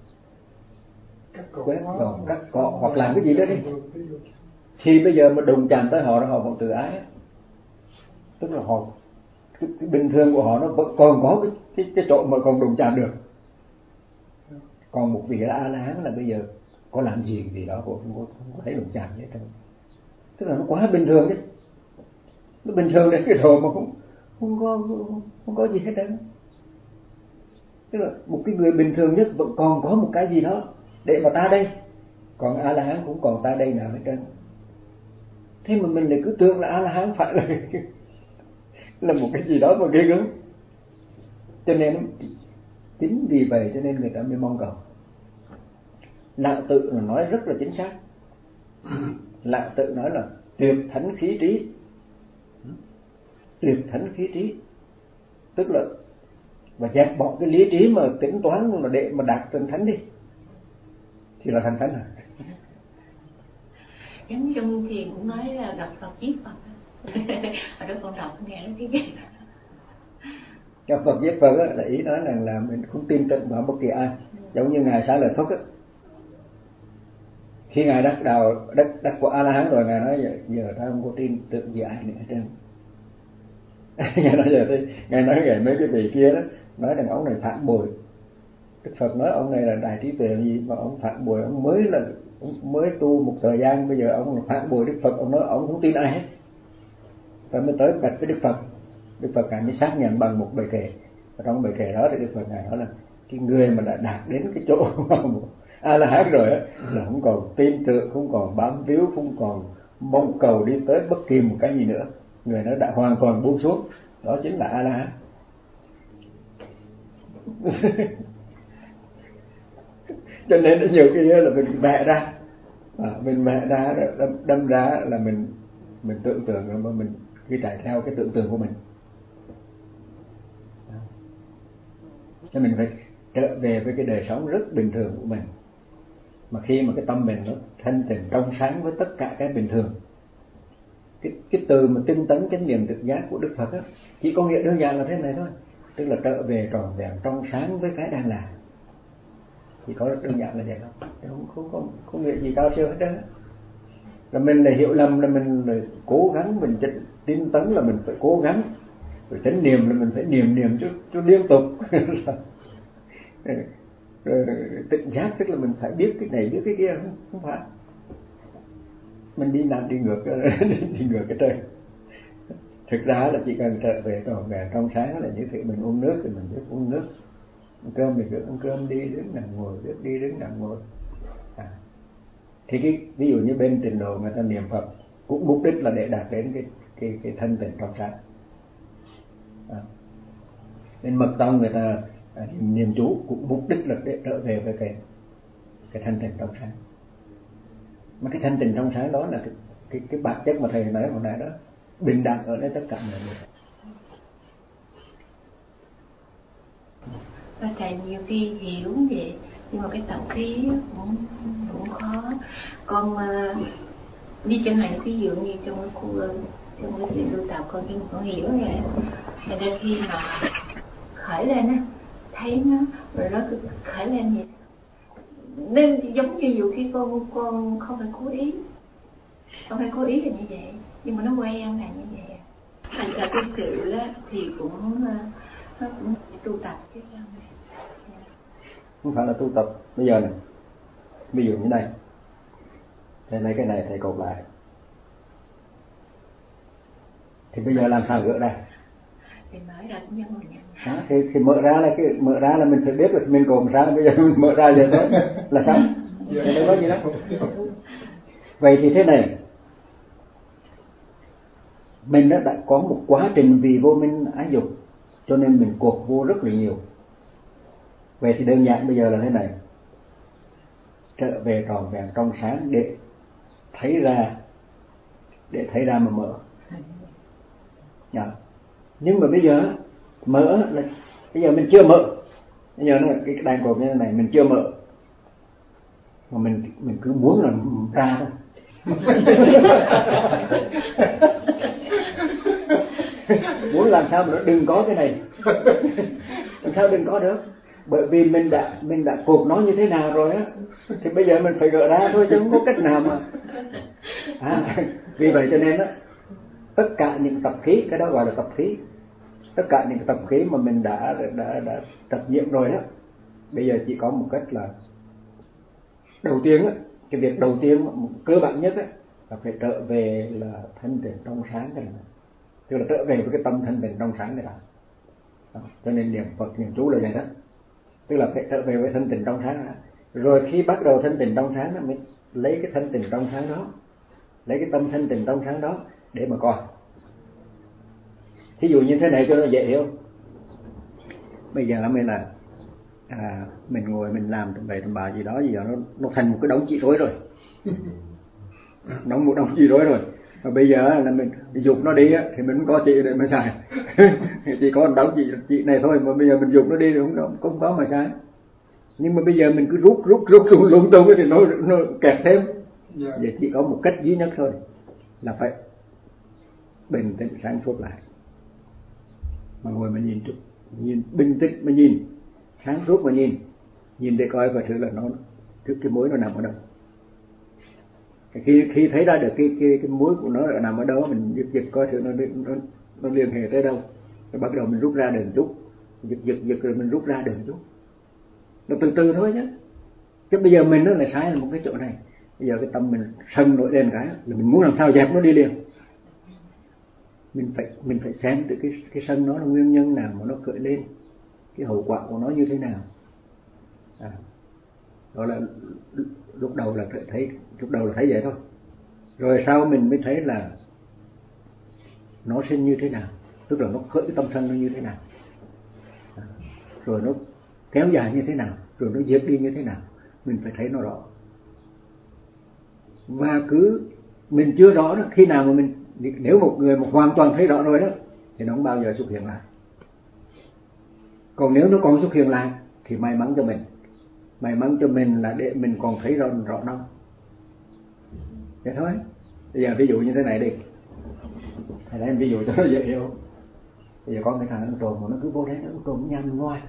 quét dọn cắt cọ hoặc làm cái gì đó đi, thì bây giờ mà đụng chạm tới họ vẫn tự ái. Tức là họ cái bình thường của họ nó vẫn còn có cái chỗ mà còn đụng chạm được. Còn một vị A La Hán là bây giờ có làm gì đó cũng không có thấy đụng chạm gì hết. Tức là nó quá bình thường đấy, nó bình thường đến cái độ mà không có gì hết đấy. Tức là một cái người bình thường nhất vẫn còn có một cái gì đó để mà ta đây, còn A La Hán cũng còn ta đây nào hết trơn. Thế mà mình lại cứ tưởng là A La Hán phải là một cái gì đó mà ghê gớm. Cho nên chính vì vậy cho nên người ta mới mong cầu. Lão Tự là nói rất là chính xác. Lão Tự nói là tuyệt thánh khí trí. Tuyệt thánh khí trí tức là và dẹp bỏ cái lý trí mà tính toán mà để mà đạt thành thánh đi thì là thành thánh rồi. Giống trong thiền cũng nói là gặp Phật giết Phật. Ở đó con đọc nghe nó cái gì Gặp Phật giết Phật là ý nói rằng là mình không tin tưởng vào bất kỳ ai. Giống như ngài Xá Lợi Phất khi ngài đắc của A La Hán rồi, ngài nói giờ ta không có tin tưởng gì ai nữa hết trơn. Ngài nói giờ thì ngài nói về mấy cái vị kia đó, nói rằng ông này phản bội. Đức Phật nói ông này là đại trí tuệ gì mà ông phản bội, ông mới tu một thời gian, bây giờ ông phản bội Đức Phật. Ông nói ông không tin ai hết. Rồi mới tới bạch với Đức Phật. Đức Phật ngài mới xác nhận bằng một bài kệ. Và trong bài kệ đó thì Đức Phật ngài nói là cái người mà đã đạt đến cái chỗ A La Hán rồi á là không còn tin tưởng, không còn bám víu, không còn mong cầu đi tới bất kỳ một cái gì nữa. Người nó đã hoàn toàn buông xuống, đó chính là A La Hán. Cho nên nhiều khi là mình vẽ ra, đâm ra là mình tưởng tượng mà mình khi chạy theo cái tưởng tượng của mình. Cho mình phải trở về với cái đời sống rất bình thường của mình. Mà khi mà cái tâm mình nó thanh tịnh trong sáng với tất cả cái bình thường, cái từ mà tinh tấn chánh niệm trực giác của Đức Phật á, chỉ có nghĩa đơn giản là thế này thôi, tức là trở về tròn vẹn trong sáng với cái đang làm. Chỉ có đơn giản là vậy thôi, không nghĩa gì cao siêu hết trơn. Là mình là hiểu lầm, là mình là cố gắng, mình tinh tấn là mình phải cố gắng, rồi chánh niệm là mình phải niệm cho liên tục. Rồi tỉnh giác tức là mình phải biết cái này biết cái kia, không phải mình đi ngược cái trời. Thực ra là chỉ cần trở về tròn vẹn trong sáng là như thế. Mình uống nước thì mình biết uống nước, ăn cơm thì biết ăn cơm, đi đứng nằm ngồi biết đi đứng nằm ngồi. Thì cái ví dụ như bên Tịnh độ người ta niệm Phật cũng mục đích là để đạt đến cái thanh tịnh trong sáng. Bên Mật tông người ta niệm chú cũng mục đích là để trở về với cái thanh tịnh trong sáng. Mà cái thanh tịnh trong sáng đó là cái bản chất mà thầy nói hồi nãy đó, bình đẳng ở đây tất cả mọi người. Và thầy nhiều khi hiểu vậy, nhưng mà cái tập khí cũng khó. Con đi chẳng hạn ví dụ như trong cái khu trong cái chuyện tu tập con hiểu rồi, nên đến khi mà khởi lên á, thấy nó rồi nó cứ khởi lên vậy, nên giống như nhiều khi con không phải cố ý, không phải cố ý là như vậy, nhưng mà nó quen là như vậy. Thành ra cái sự á thì cũng nó cũng tu tập chứ không. Không phải là tu tập. Bây giờ này, ví dụ như đây, thầy lấy cái này thầy cột lại, thì bây giờ làm sao gỡ ra? Thì mở ra cũng giống mình nhận. Thì mở ra là mình phải biết là mình cột sao. Bây giờ mình mở ra vậy thôi là sao? Thì đâu có gì đâu. Vậy thì thế này, mình đã có một quá trình vì vô minh ái dục, cho nên mình cột vô rất là nhiều. Vậy thì đơn giản bây giờ là thế này, trở về tròn vẹn trong sáng để thấy ra mà mở. Nhưng mà bây giờ mở là bây giờ mình chưa mở. Bây giờ nó cái đàn cột như thế này mình chưa mở, mà mình cứ muốn là ra thôi. Muốn làm sao mà nó đừng có cái này. Làm sao đừng có được? Bởi vì mình đã cột nó như thế nào rồi á, thì bây giờ mình phải gỡ ra thôi chứ không có cách nào mà. Vì vậy cho nên á, tất cả những tập khí, cái đó gọi là tập khí, tất cả những tập khí mà mình đã tập nhiễm rồi đó, bây giờ chỉ có một cách là đầu tiên á, cái việc đầu tiên cơ bản nhất á là phải trở về là thanh tịnh trong sáng cái này, tức là trở về với cái tâm thanh tịnh trong sáng này đó. Cho nên niệm Phật niệm chú là vậy đó, tức là phải trở về với thanh tịnh trong sáng đó. Rồi khi bắt đầu thanh tịnh trong sáng đó, mới lấy cái thanh tịnh trong sáng đó, lấy cái tâm thanh tịnh trong sáng đó để mà coi. Thí dụ như thế này cho nó dễ hiểu. Bây giờ mới là mình ngồi mình làm tầm bậy tầm bạ gì đó, giờ nó thành một cái đống chỉ rối rồi. Nó một đống chỉ rối rồi. Và bây giờ là mình dục nó đi thì mình không có chị để mà xài. Chỉ có đống chị này thôi, mà bây giờ mình dục nó đi thì không có mà xài. Nhưng mà bây giờ mình cứ rút lung tung thì nó kẹt thêm. Vậy chỉ có một cách duy nhất thôi, là phải bình tĩnh sáng suốt lại. Mà ngồi mà nhìn bình tĩnh mà nhìn, sáng suốt mà nhìn để coi coi thử là nó cái mối nó nằm ở đâu. Khi thấy ra được cái mối của nó nằm ở đâu, mình giật coi thử nó liên hệ tới đâu, rồi bắt đầu mình rút ra được một chút, giật rồi mình rút ra được một chút, nó từ từ thôi chứ bây giờ mình nó lại sai là một cái chỗ này. Bây giờ cái tâm mình sân nổi lên cái là mình muốn làm sao dẹp nó đi liền. Mình phải xem từ cái sân nó là nguyên nhân nào mà nó khởi lên, cái hậu quả của nó như thế nào. Đó là lúc đầu là thấy vậy thôi. Rồi sau mình mới thấy là nó sinh như thế nào, tức là nó khởi cái tâm sân nó như thế nào, rồi nó kéo dài như thế nào, rồi nó diệt đi như thế nào, mình phải thấy nó rõ. Và cứ mình chưa rõ đó, khi nào mà nếu một người mà hoàn toàn thấy rõ rồi đó thì nó không bao giờ xuất hiện lại. Còn nếu nó còn xuất hiện lại thì may mắn cho mình là để mình còn thấy rõ nó. Vậy thôi. Bây giờ ví dụ như thế này đi, thầy lấy ví dụ cho nó dễ hiểu. Bây giờ có cái thằng ăn trộm mà nó cứ vô đấy nó trộm nhằm ngoài.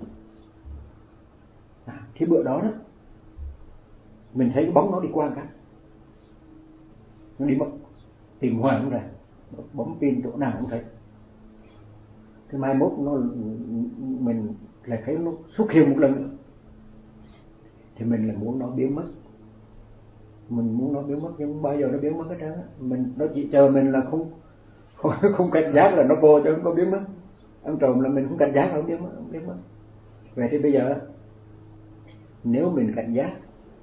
Cái bữa đó mình thấy cái bóng nó đi qua cả, nó đi mất, tìm hoài không ra, bấm pin chỗ nào không thấy. Thế mai mốt mình lại thấy nó xuất hiện một lần nữa, thì mình là muốn nó biến mất. Mình muốn nó biến mất nhưng không bao giờ nó biến mất hết trơn á. Nó chỉ chờ mình là không cảnh giác là nó vô chứ không có biến mất. Ăn trộm là mình không cảnh giác là không biến mất. Vậy thì bây giờ nếu mình cảnh giác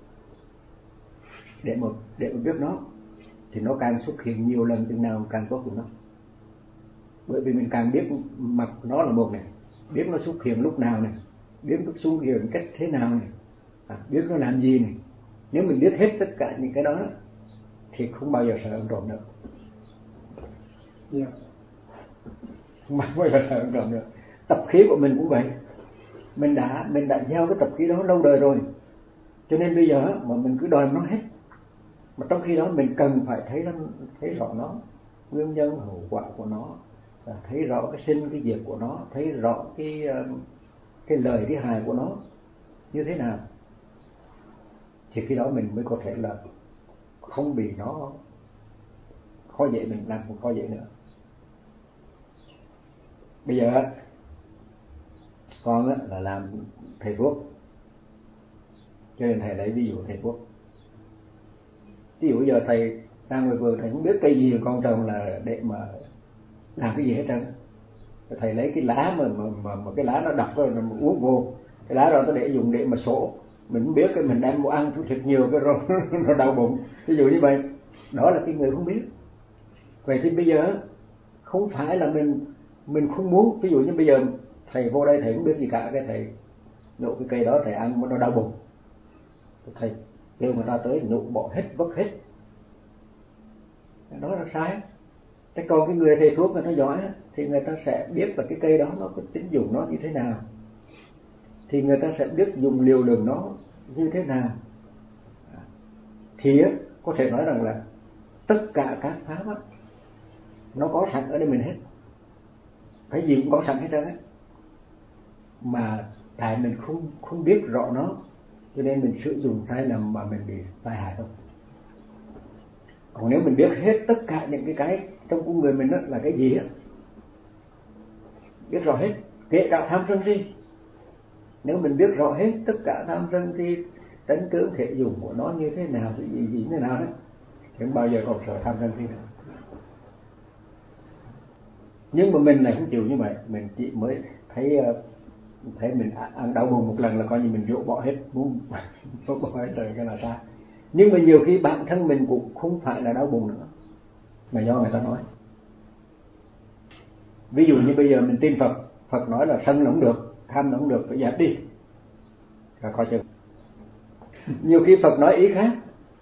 để mà biết nó, thì nó càng xuất hiện nhiều lần chừng nào càng tốt của nó. Bởi vì mình càng biết mặt nó là một này, biết nó xuất hiện lúc nào này, biết nó xuất hiện cách thế nào này, biết nó làm gì này. Nếu mình biết hết tất cả những cái đó thì không bao giờ sợ ăn trộm nữa. Yeah. Mà mới là sợ rộng được. Tập khí của mình cũng vậy, mình đã gieo cái tập khí đó lâu đời rồi, cho nên bây giờ mà mình cứ đòi nó hết, mà trong khi đó mình cần phải thấy rõ nó, nguyên nhân hậu quả của nó, thấy rõ cái sinh cái diệt của nó, thấy rõ cái lợi cái hại của nó như thế nào, thì khi đó mình mới có thể là không bị nó khó dễ, mình làm không khó dễ nữa. Bây giờ con là làm thầy thuốc, cho nên thầy lấy ví dụ thầy thuốc. Ví dụ giờ thầy ra ngoài vườn, thầy không biết cây gì con trồng là để mà làm cái gì hết trơn. Thầy lấy cái lá mà cái lá nó đập rồi mà uống vô, cái lá đó nó để dùng để mà sổ, mình không biết, cái mình đem vô ăn thịt nhiều cái rồi nó đau bụng, ví dụ như vậy. Đó là cái người không biết. Vậy thì bây giờ không phải là mình không muốn. Ví dụ như bây giờ thầy vô đây thầy không biết gì cả, cái thầy nhổ cái cây đó thầy ăn nó đau bụng, thầy kêu người ta tới nhổ bỏ hết, vứt hết, đó là sai. Thế còn cái người thầy thuốc người ta giỏi thì người ta sẽ biết là cái cây đó nó có tính dùng nó như thế nào, thì người ta sẽ biết dùng liều lượng nó như thế nào. Thì có thể nói rằng là tất cả các pháp nó có sẵn ở đây mình hết, cái gì cũng có sẵn hết trơn á, mà tại mình không biết rõ nó, cho nên mình sử dụng sai lầm mà mình bị tai hại thôi. Còn nếu mình biết hết tất cả những cái trong con người mình đó là cái gì á, biết rõ hết, kể cả tham sân si, nếu mình biết rõ hết tất cả tham sân si, tánh tướng thể dùng của nó như thế nào, cái gì thế nào đó, thì không bao giờ còn sợ tham sân si nữa. Nhưng mà mình lại không chịu như vậy, mình chỉ mới thấy mình ăn đau bụng một lần là coi như mình dỗ bỏ hết, muốn bỏ hết rồi, cái là sai. Nhưng mà nhiều khi bản thân mình cũng không phải là đau bụng nữa, mà do người ta nói. Ví dụ như bây giờ mình tin Phật, Phật nói là sân nó không được, tham nó không được, phải dẹp đi, rồi coi chừng. Nhiều khi Phật nói ý khác,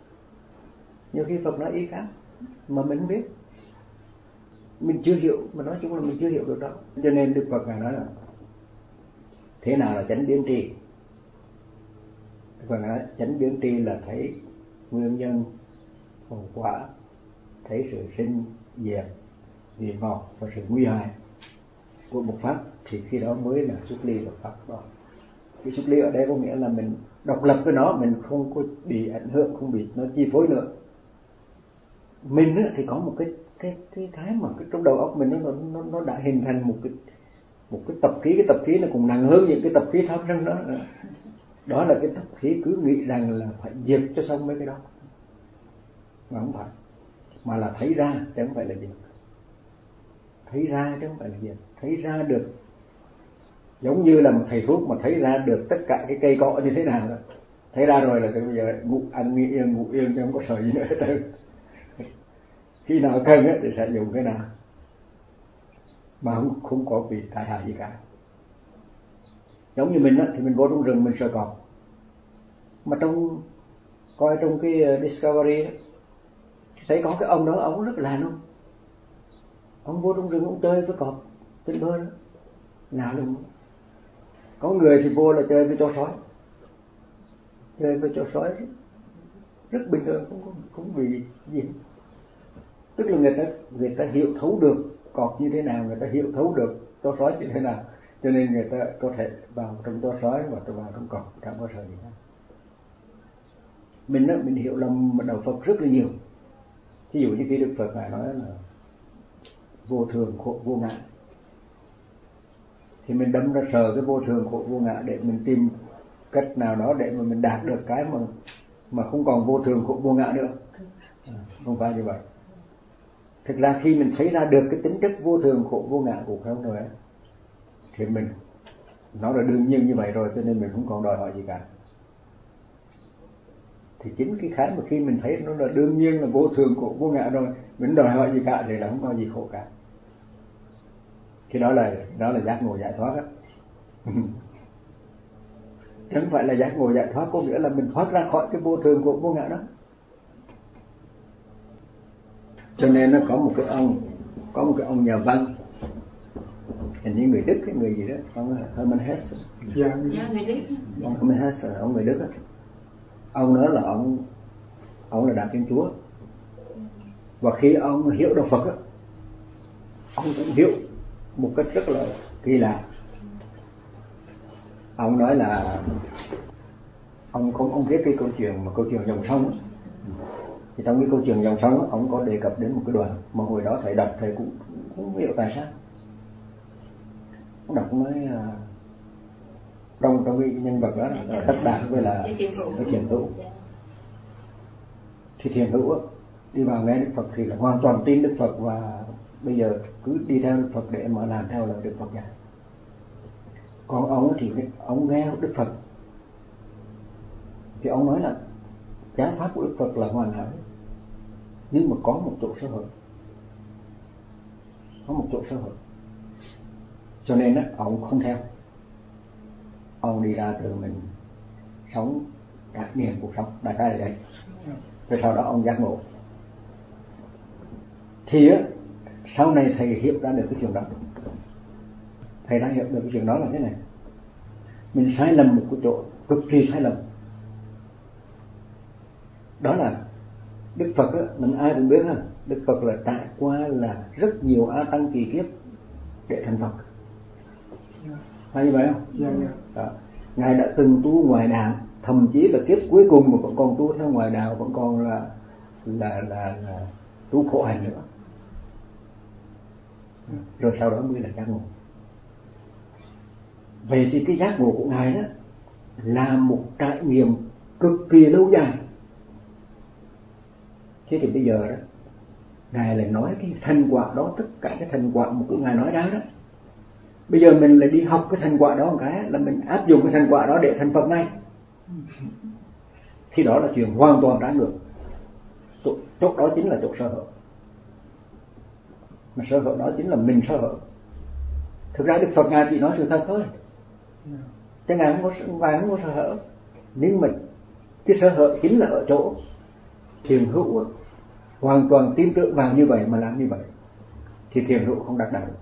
mà mình không biết, mình chưa hiểu, mà nói chung là mình chưa hiểu được đó. Cho nên Đức Phật ngài nói là thế nào là chánh biến tri. Đức Phật nói chánh biến tri là thấy nguyên nhân hậu quả, thấy sự sinh diệt, vị ngọt và sự nguy hại của một pháp, thì khi đó mới là xuất ly được pháp đó. Cái xuất ly ở đây có nghĩa là mình độc lập với nó, mình không có bị ảnh hưởng, không bị nó chi phối nữa. Mình thì có một cái mà cái trong đầu óc mình nó đã hình thành một cái tập khí. Cái tập khí nó cũng nặng hơn những cái tập khí tham sân đó. Đó là cái tập khí cứ nghĩ rằng là phải diệt cho xong mấy cái đó, mà không phải, mà là thấy ra chứ không phải là diệt. Thấy ra chứ không phải là diệt. Thấy ra được giống như là một thầy thuốc mà thấy ra được tất cả cái cây cọ như thế nào đó, thấy ra rồi là bây giờ ăn ngủ yên chứ không có sợ gì nữa hết trơn. Khi nào cần thì sẽ dùng cái nào, mà không có bị tai hại gì cả. Giống như mình thì mình vô trong rừng mình sợ cọp, mà coi trong cái Discovery đó, thấy có cái ông đó, ông rất là luôn, ông vô trong rừng ông chơi với cọp trên bơi đó, nào luôn. Có người thì vô là chơi với chó sói, rất bình thường, không bị gì. Tức là người ta hiểu thấu được cọp như thế nào, người ta hiểu thấu được chó sói như thế nào, cho nên người ta có thể vào trong chó sói và vào trong cọp, chẳng có sợ gì cả. Mình hiểu lầm đạo Phật rất là nhiều. Ví dụ như khi Đức Phật ngài nói là vô thường khổ vô ngã, thì mình đâm ra sờ cái vô thường khổ vô ngã để mình tìm cách nào đó để mà mình đạt được cái mà không còn vô thường khổ vô ngã nữa. Không phải như vậy. Thực ra khi mình thấy ra được cái tính chất vô thường khổ vô ngã của không rồi ấy, thì nó là đương nhiên như vậy rồi, cho nên mình không còn đòi hỏi gì cả. Thì chính cái mà khi mình thấy nó là đương nhiên là vô thường khổ vô ngã rồi, mình đòi hỏi gì cả thì là không có gì khổ cả. Thì đó là giác ngộ giải thoát á. Chẳng phải là giác ngộ giải thoát có nghĩa là mình thoát ra khỏi cái vô thường khổ vô ngã đó. Cho nên nó có một có một cái ông nhà văn, hình như người Đức cái người gì đó, ông Hermann Hesse. Dạ, người Đức. Ông Hermann Hesse, ông người Đức á. Ông nói là ông là Đạo Thiên Chúa, và khi ông hiểu đạo Phật á, ông cũng hiểu một cách rất là kỳ lạ. Ông nói là ông viết cái câu chuyện dòng sông á. Thì trong cái câu chuyện dòng sông á, ông có đề cập đến một cái đoạn mà hồi đó thầy đọc thầy cũng không hiểu tại sao. Ông đọc nói trong cái nhân vật đó là Tất Đạt với là cái Thiền Hữu. Thì Thiền Hữu á, đi vào nghe Đức Phật thì là hoàn toàn tin Đức Phật, và bây giờ cứ đi theo Đức Phật để mà làm theo lời Đức Phật dạy. Còn ông thì ông nghe Đức Phật thì ông nói là giáo pháp của Đức Phật là hoàn hảo, nhưng mà có một chỗ sơ hở, cho nên đó, ông không theo. Ông đi ra từ mình sống trải nghiệm cuộc sống đại khái là vậy. Rồi sau đó ông giác ngộ. Thì á, sau này thầy hiểu ra được cái chuyện đó. Thầy đã hiểu được cái chuyện đó là thế này: mình sai lầm một cái chỗ cực kỳ sai lầm. Đó là Đức Phật á, mình ai cũng biết ha, Đức Phật là trải qua là rất nhiều a tăng kỳ kiếp để thành Phật. Phải như vậy không? Đó. Ngài đã từng tu ngoại đạo, thậm chí là kiếp cuối cùng mà vẫn còn tu theo ngoại đạo, vẫn còn là tu khổ hạnh nữa. Rồi sau đó mới là giác ngộ. Vậy thì cái giác ngộ của Ngài đó là một trải nghiệm cực kỳ lâu dài. Thế thì bây giờ đó, Ngài lại nói cái thành quả đó, tất cả cái thành quả của Ngài nói ra đó, bây giờ mình lại đi học cái thành quả đó một cái là mình áp dụng cái thành quả đó để thành Phật ngay. Thì đó là chuyện hoàn toàn trái ngược. Chỗ đó chính là chỗ sơ hở. Mà sơ hở đó chính là mình sơ hở. Thực ra Đức Phật Ngài chỉ nói sự thật thôi, chứ Ngài không có sơ hở. Nhưng mà cái sơ hở chính là ở chỗ Thiền Hữu hoàn toàn tin tưởng vào như vậy mà làm như vậy, thì Thiền Hữu không đắc đạo được.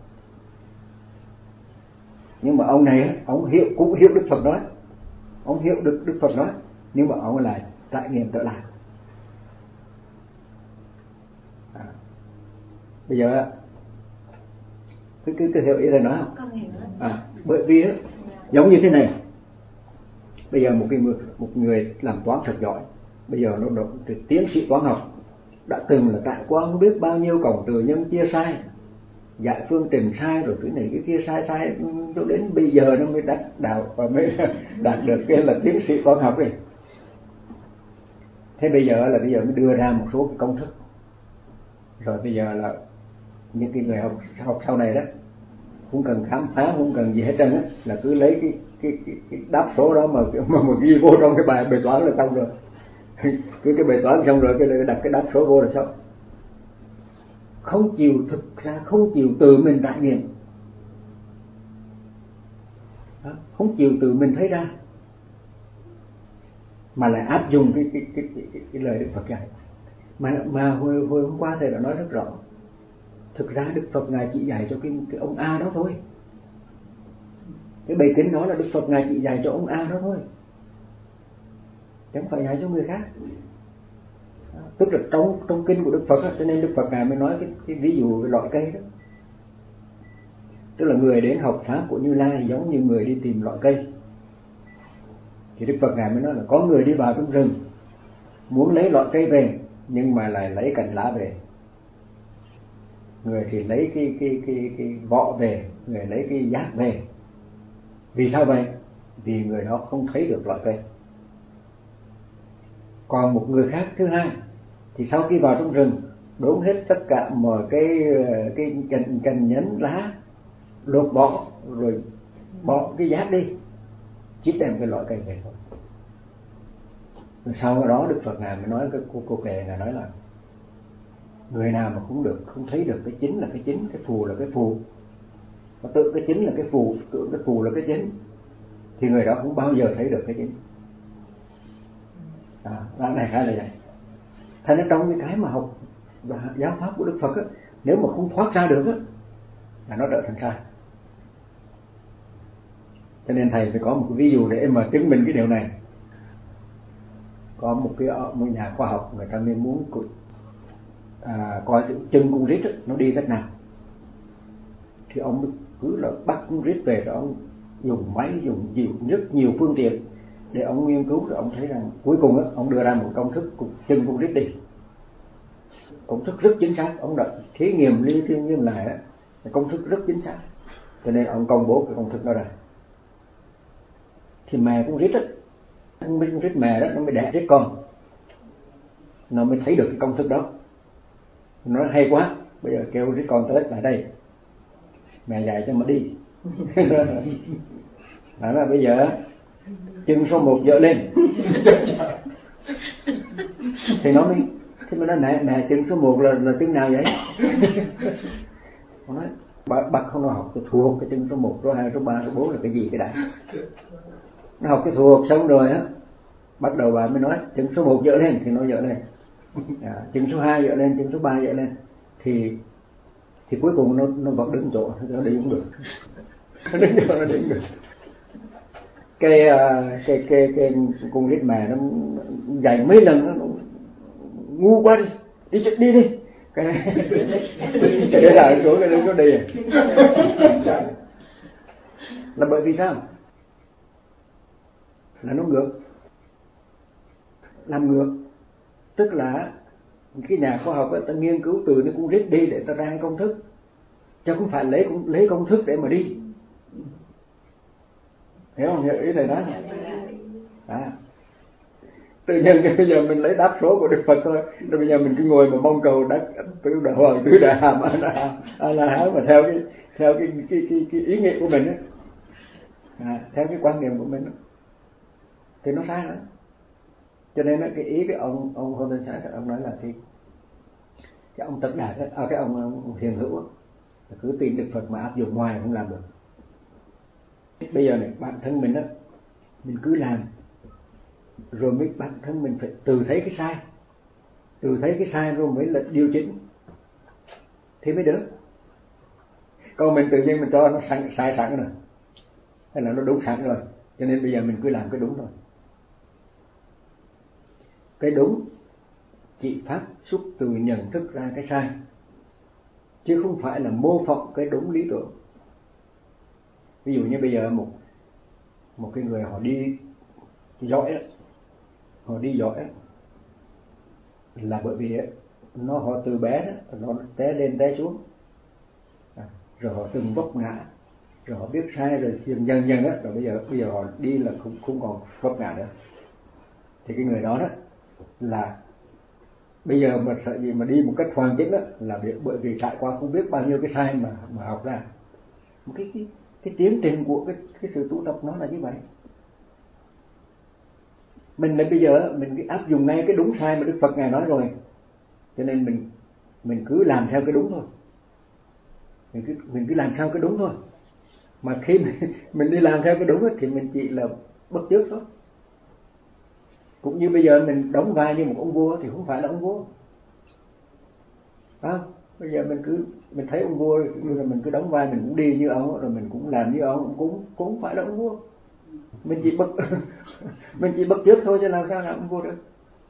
Nhưng mà ông này ông cũng hiểu Đức Phật nói, ông hiểu được Đức Phật nói, nhưng mà ông lại trải nghiệm trở lại. Bây giờ cứ hiểu ý thầy nói không? Bởi vì giống như thế này, bây giờ một người làm toán thật giỏi, bây giờ nó tiến sĩ toán học, đã từng là trải qua không biết bao nhiêu cộng trừ nhân chia sai, giải phương trình sai, rồi cái này cái kia sai cho đến bây giờ nó mới đắc đạo và mới đạt được cái là tiến sĩ toán học này. Thế bây giờ mới đưa ra một số cái công thức, rồi bây giờ là những cái người học sau này đó không cần khám phá, không cần gì hết trơn á, là cứ lấy cái đáp số đó mà ghi vô trong cái bài toán là xong rồi. Cứ cái bài toán xong rồi cái đặt cái đáp số vô là xong. Không chịu thực ra, không chịu tự mình trải nghiệm, không chịu tự mình thấy ra, mà lại áp dụng cái lời Đức Phật dạy. Mà hồi hôm qua thầy đã nói rất rõ, thực ra Đức Phật Ngài chỉ dạy cho cái ông A đó thôi. Cái bài kinh đó là Đức Phật Ngài chỉ dạy cho ông A đó thôi, chẳng phải dạy cho người khác. Tức là trong kinh của Đức Phật đó, cho nên Đức Phật Ngài mới nói cái ví dụ về loại cây đó. Tức là người đến học pháp của Như Lai giống như người đi tìm loại cây. Thì Đức Phật Ngài mới nói là có người đi vào trong rừng muốn lấy loại cây về, nhưng mà lại lấy cành lá về. Người thì lấy cái vỏ về, người lấy cái giác về. Vì sao vậy? Vì người đó không thấy được loại cây. Còn một người khác thứ hai thì sau khi vào trong rừng đốn hết tất cả mọi cái cành nhánh lá, lột bỏ rồi bỏ cái giác đi, chỉ đem cái loại cây về thôi. Rồi sau đó Đức Phật Ngài mới nói cái cô kệ, Ngài nói là người nào mà không thấy được cái chính là cái chính, cái phù là cái phù, mà tự cái chính là cái phù, tự cái phù là cái chính, thì người đó không bao giờ thấy được cái chính. Này khá là vậy. Thành ra trong cái mà học và giáo pháp của Đức Phật á, nếu mà không thoát ra được á là nó trở thành sai. Cho nên thầy phải có một cái ví dụ để mà chứng minh cái điều này. Có một nhà khoa học, người ta nên muốn coi cái chân con rít nó đi cách nào, thì ông cứ là bắt con rít về, rồi ông dùng máy, dùng rất nhiều phương tiện để ông nghiên cứu, rồi ông thấy rằng cuối cùng ông đưa ra một công thức chân con rít đi, công thức rất chính xác. Ông đã thí nghiệm li thiên lại đó, công thức rất chính xác, cho nên ông công bố cái công thức đó ra. Thì mẹ con rít á, con rít mẹ đó nó mới đẻ rít con, nó mới thấy được cái công thức đó. Nó nói hay quá, bây giờ kêu rít con tới lại đây, mẹ dạy cho mà đi. Đó là bây giờ chân số 1 dỡ lên. Thì nó nói mẹ chân số 1 là chân nào vậy? Nó nói bác không, nó học cái thuộc cái chân số 1, số 2, số 3, số 4 là cái gì cái đã. Nó học cái thuộc xong rồi á, bắt đầu bà mới nói chân số 1 dỡ lên, thì nó dỡ lên. Chân số 2 dỡ lên, chân số 3 dỡ lên, thì cuối cùng nó vẫn đứng chỗ, nó đi không được. Nó đứng chỗ nó đi không được. Cái con rít mẹ nó dạy mấy lần nó ngu quá, đi cái để lại chỗ cái nó đi. Là bởi vì sao? Là nó ngược, làm ngược. Tức là cái nhà khoa học ấy, ta nghiên cứu từ cái con rít đi để ta ra công thức, chứ không phải lấy công thức để mà đi. Hiểu không? Hiểu ý này đó. Tự nhiên bây giờ mình lấy đáp số của Đức Phật thôi, rồi bây giờ mình cứ ngồi mà mong cầu đắc tứ đại hoàng, tứ đại hàm, A-la-hán mà theo cái ý nghĩa của mình ấy, theo cái quan niệm của mình ấy, thì nó sai nữa. Cho nên cái ý cái ông Hôn Tân Sáng, ông nói là cái ông Tất Đạt ấy, cái ông Hiền Hữu ấy, cứ tin Đức Phật mà áp dụng ngoài không làm được. Bây giờ này, bản thân mình á, mình cứ làm, rồi mới bản thân mình phải từ thấy cái sai rồi mới là điều chỉnh thì mới được. Còn mình tự nhiên mình cho nó sai sẵn rồi, hay là nó đúng sẵn rồi, cho nên bây giờ mình cứ làm cái đúng thôi. Cái đúng chỉ phát xuất từ nhận thức ra cái sai, chứ không phải là mô phỏng cái đúng lý tưởng. Ví dụ như bây giờ một cái người họ đi giỏi là bởi vì họ từ bé đó, nó té lên té xuống, rồi họ từng vấp ngã, rồi họ biết sai, rồi dần dần á, rồi bây giờ họ đi là không còn vấp ngã nữa. Thì cái người đó là bây giờ mà sợ gì mà đi một cách hoàn chỉnh đó, là bởi vì trải qua không biết bao nhiêu cái sai mà học ra. Một cái tiến trình của cái sự tu tập nó là như vậy. Mình bây giờ mình áp dụng ngay cái đúng sai mà Đức Phật ngài nói rồi, cho nên mình cứ làm theo cái đúng thôi. Mình cứ làm theo cái đúng thôi. Mà khi mình đi làm theo cái đúng thì mình chỉ là bất chợt thôi. Cũng như bây giờ mình đóng vai như một ông vua thì không phải là ông vua. Bây giờ mình thấy ông vua rồi mình cứ đóng vai, mình cũng đi như ông, rồi mình cũng làm như ông, cũng không phải là ông vua. Mình chỉ bất chợt thôi, chứ làm sao làm ông vua được.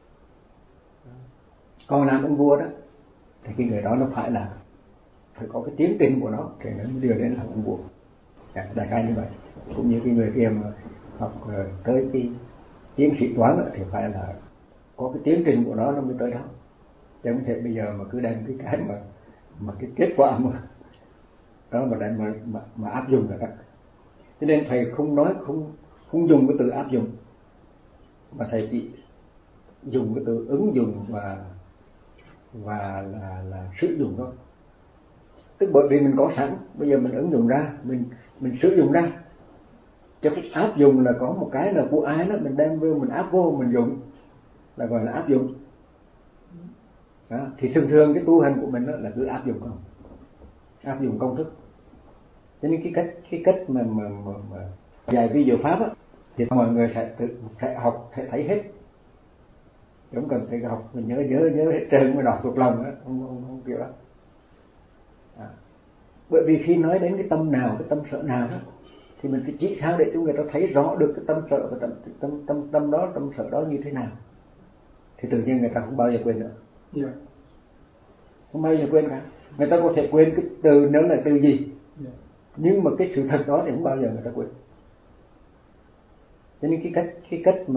Còn làm ông vua đó thì cái người đó nó phải có cái tiến trình của nó thì nó mới đưa đến làm ông vua. Đại khái như vậy. Cũng như cái người kia mà học tới cái tiến sĩ toán thì phải là có cái tiến trình của nó mới tới đó. Chứ không thể bây giờ mà cứ đem cái mà cái kết quả mà đó mà đem mà áp dụng là các. Cho nên thầy không dùng cái từ áp dụng, mà thầy chỉ dùng cái từ ứng dụng và là sử dụng thôi. Tức bởi vì mình có sẵn, bây giờ mình ứng dụng ra, mình sử dụng ra. Chứ áp dụng là có một cái là của ai đó, mình đem vô, mình áp vô, mình dùng là gọi là áp dụng. Đó. Thì thường cái tu hành của mình đó là cứ áp dụng không, áp dụng công thức. Cho nên cái cách mà dạy vi diệu pháp á, thì mọi người sẽ học, sẽ thấy hết. Không cần phải học mình nhớ hết trơn mới đọc thuộc lòng đó, không kiểu đó. Bởi vì khi nói đến cái tâm nào, cái tâm sở nào đó, thì mình phải chỉ sao để cho người ta thấy rõ được cái tâm sở và tâm đó, tâm sở đó như thế nào, thì tự nhiên người ta không bao giờ quên nữa. Không bao giờ quên cả. Người ta có thể quên cái từ nếu là từ gì, nhưng mà cái sự thật đó thì không bao giờ người ta quên. Cho nên cái cách mà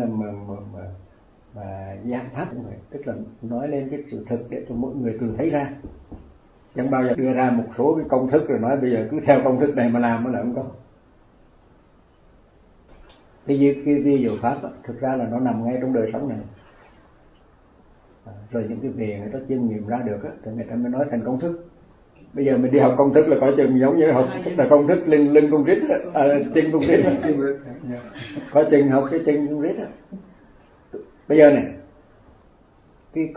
giảng pháp cũng vậy, tức là nói lên cái sự thật để cho mỗi người tự thấy ra, chẳng bao giờ đưa ra một số cái công thức rồi nói bây giờ cứ theo công thức này mà làm, nó là không có. Cái ví dụ pháp đó, thực ra là nó nằm ngay trong đời sống này. Rồi những cái về người ta chiêm nghiệm ra được á, thì người ta mới nói thành công thức. Bây giờ mình đi học công thức là có chừng giống như học là công thức lưng con rít á, chân con rít á, có chừng học cái chân con rít á. Bây giờ này, cái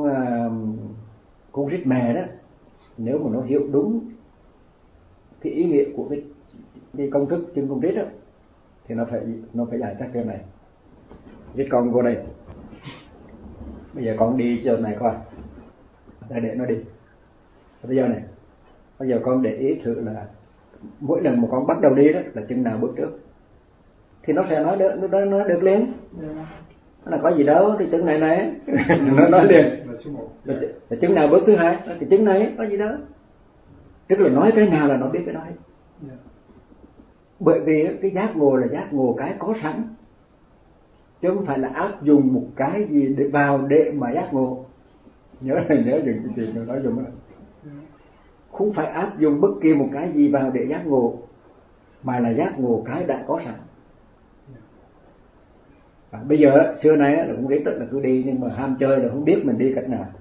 con rít mè đó, nếu mà nó hiểu đúng cái ý nghĩa của cái công thức chân con rít á, thì nó phải giải thích cái này. Rít con vô đây. Bây giờ con đi chỗ này coi, để nó đi. Bây giờ này, bây giờ con để ý thử là mỗi lần mà con bắt đầu đi đó là chân nào bước trước, thì nó sẽ nói được liền. Nó là có gì đâu, thì chân này nó nói liền. Là chân nào bước thứ hai, thì chân này có gì đâu. Tức là nói cái nào là nó biết cái đó hết. Bởi vì cái giác ngộ là giác ngộ cái có sẵn, chứ không phải là áp dụng một cái gì để vào để mà giác ngộ. Nhớ dùng cái chuyện tôi nói dùng đó. Không phải áp dụng bất kỳ một cái gì vào để giác ngộ, mà là giác ngộ cái đã có sẵn. Bây giờ xưa nay là cũng biết là cứ đi, nhưng mà ham chơi là không biết mình đi cách nào.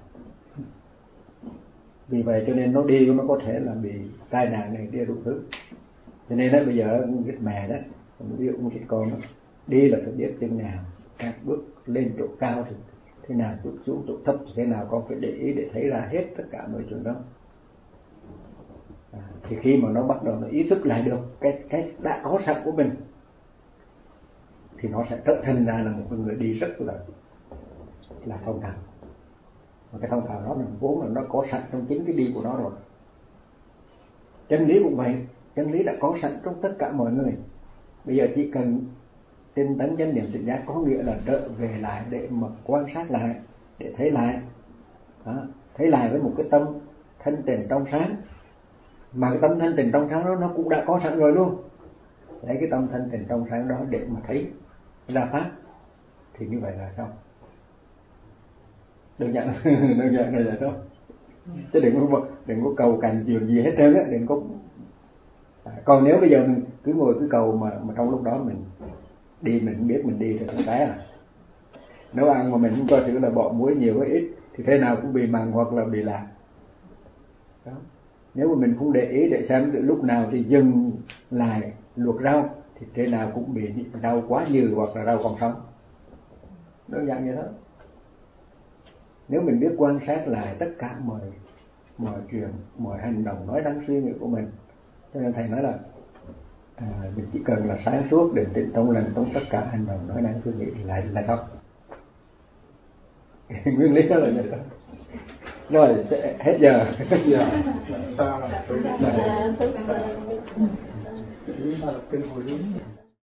Vì vậy cho nên nó đi nó có thể là bị tai nạn này kia đủ thứ. Cho nên đó bây giờ cái mẹ đó, ví dụ cái con đó, đi là phải biết chân nào, các bước lên chỗ cao thì thế nào, bước xuống chỗ thấp thì thế nào, con phải để ý để thấy ra hết tất cả mọi chuyện đó. Thì khi mà nó bắt đầu nó ý thức lại được cái đã có sẵn của mình, thì nó sẽ trở thành ra là một người đi rất là thông thạo. Và cái thông thạo đó là vốn là nó có sẵn trong chính cái đi của nó rồi. Chân lý cũng vậy, chân lý đã có sẵn trong tất cả mọi người. Bây giờ chỉ cần tinh tấn chánh niệm tỉnh giác, có nghĩa là trở về lại để mà quan sát lại, để thấy lại đó, thấy lại với một cái tâm thanh tịnh trong sáng. Mà cái tâm thanh tịnh trong sáng đó nó cũng đã có sẵn rồi luôn. Lấy cái tâm thanh tịnh trong sáng đó để mà thấy ra pháp, thì như vậy là xong. Đơn giản là vậy thôi. Chứ đừng có cầu cành chuyện gì hết trơn á, đừng có. Còn nếu bây giờ mình cứ ngồi cứ cầu mà trong lúc đó mình đi, mình biết mình đi thì không té à. Nấu ăn mà mình không coi thử là bỏ muối nhiều hay ít thì thế nào cũng bị mặn hoặc là bị lạc. Đó. Nếu mà mình không để ý để xem từ lúc nào thì dừng lại luộc rau thì thế nào cũng bị rau quá nhiều hoặc là rau còn sống. Đơn giản như thế. Nếu mình biết quan sát lại tất cả mọi chuyện, mọi hành động, nói năng suy nghĩ của mình, cho nên thầy nói là mình chỉ cần là sáng suốt, định tĩnh trong lành trong tất cả hành động, nói năng suy nghĩ lại là xong. Nguyên lý đó là vậy đó. Rồi hết giờ. Sao là chúng ta là kinh hồi hướng.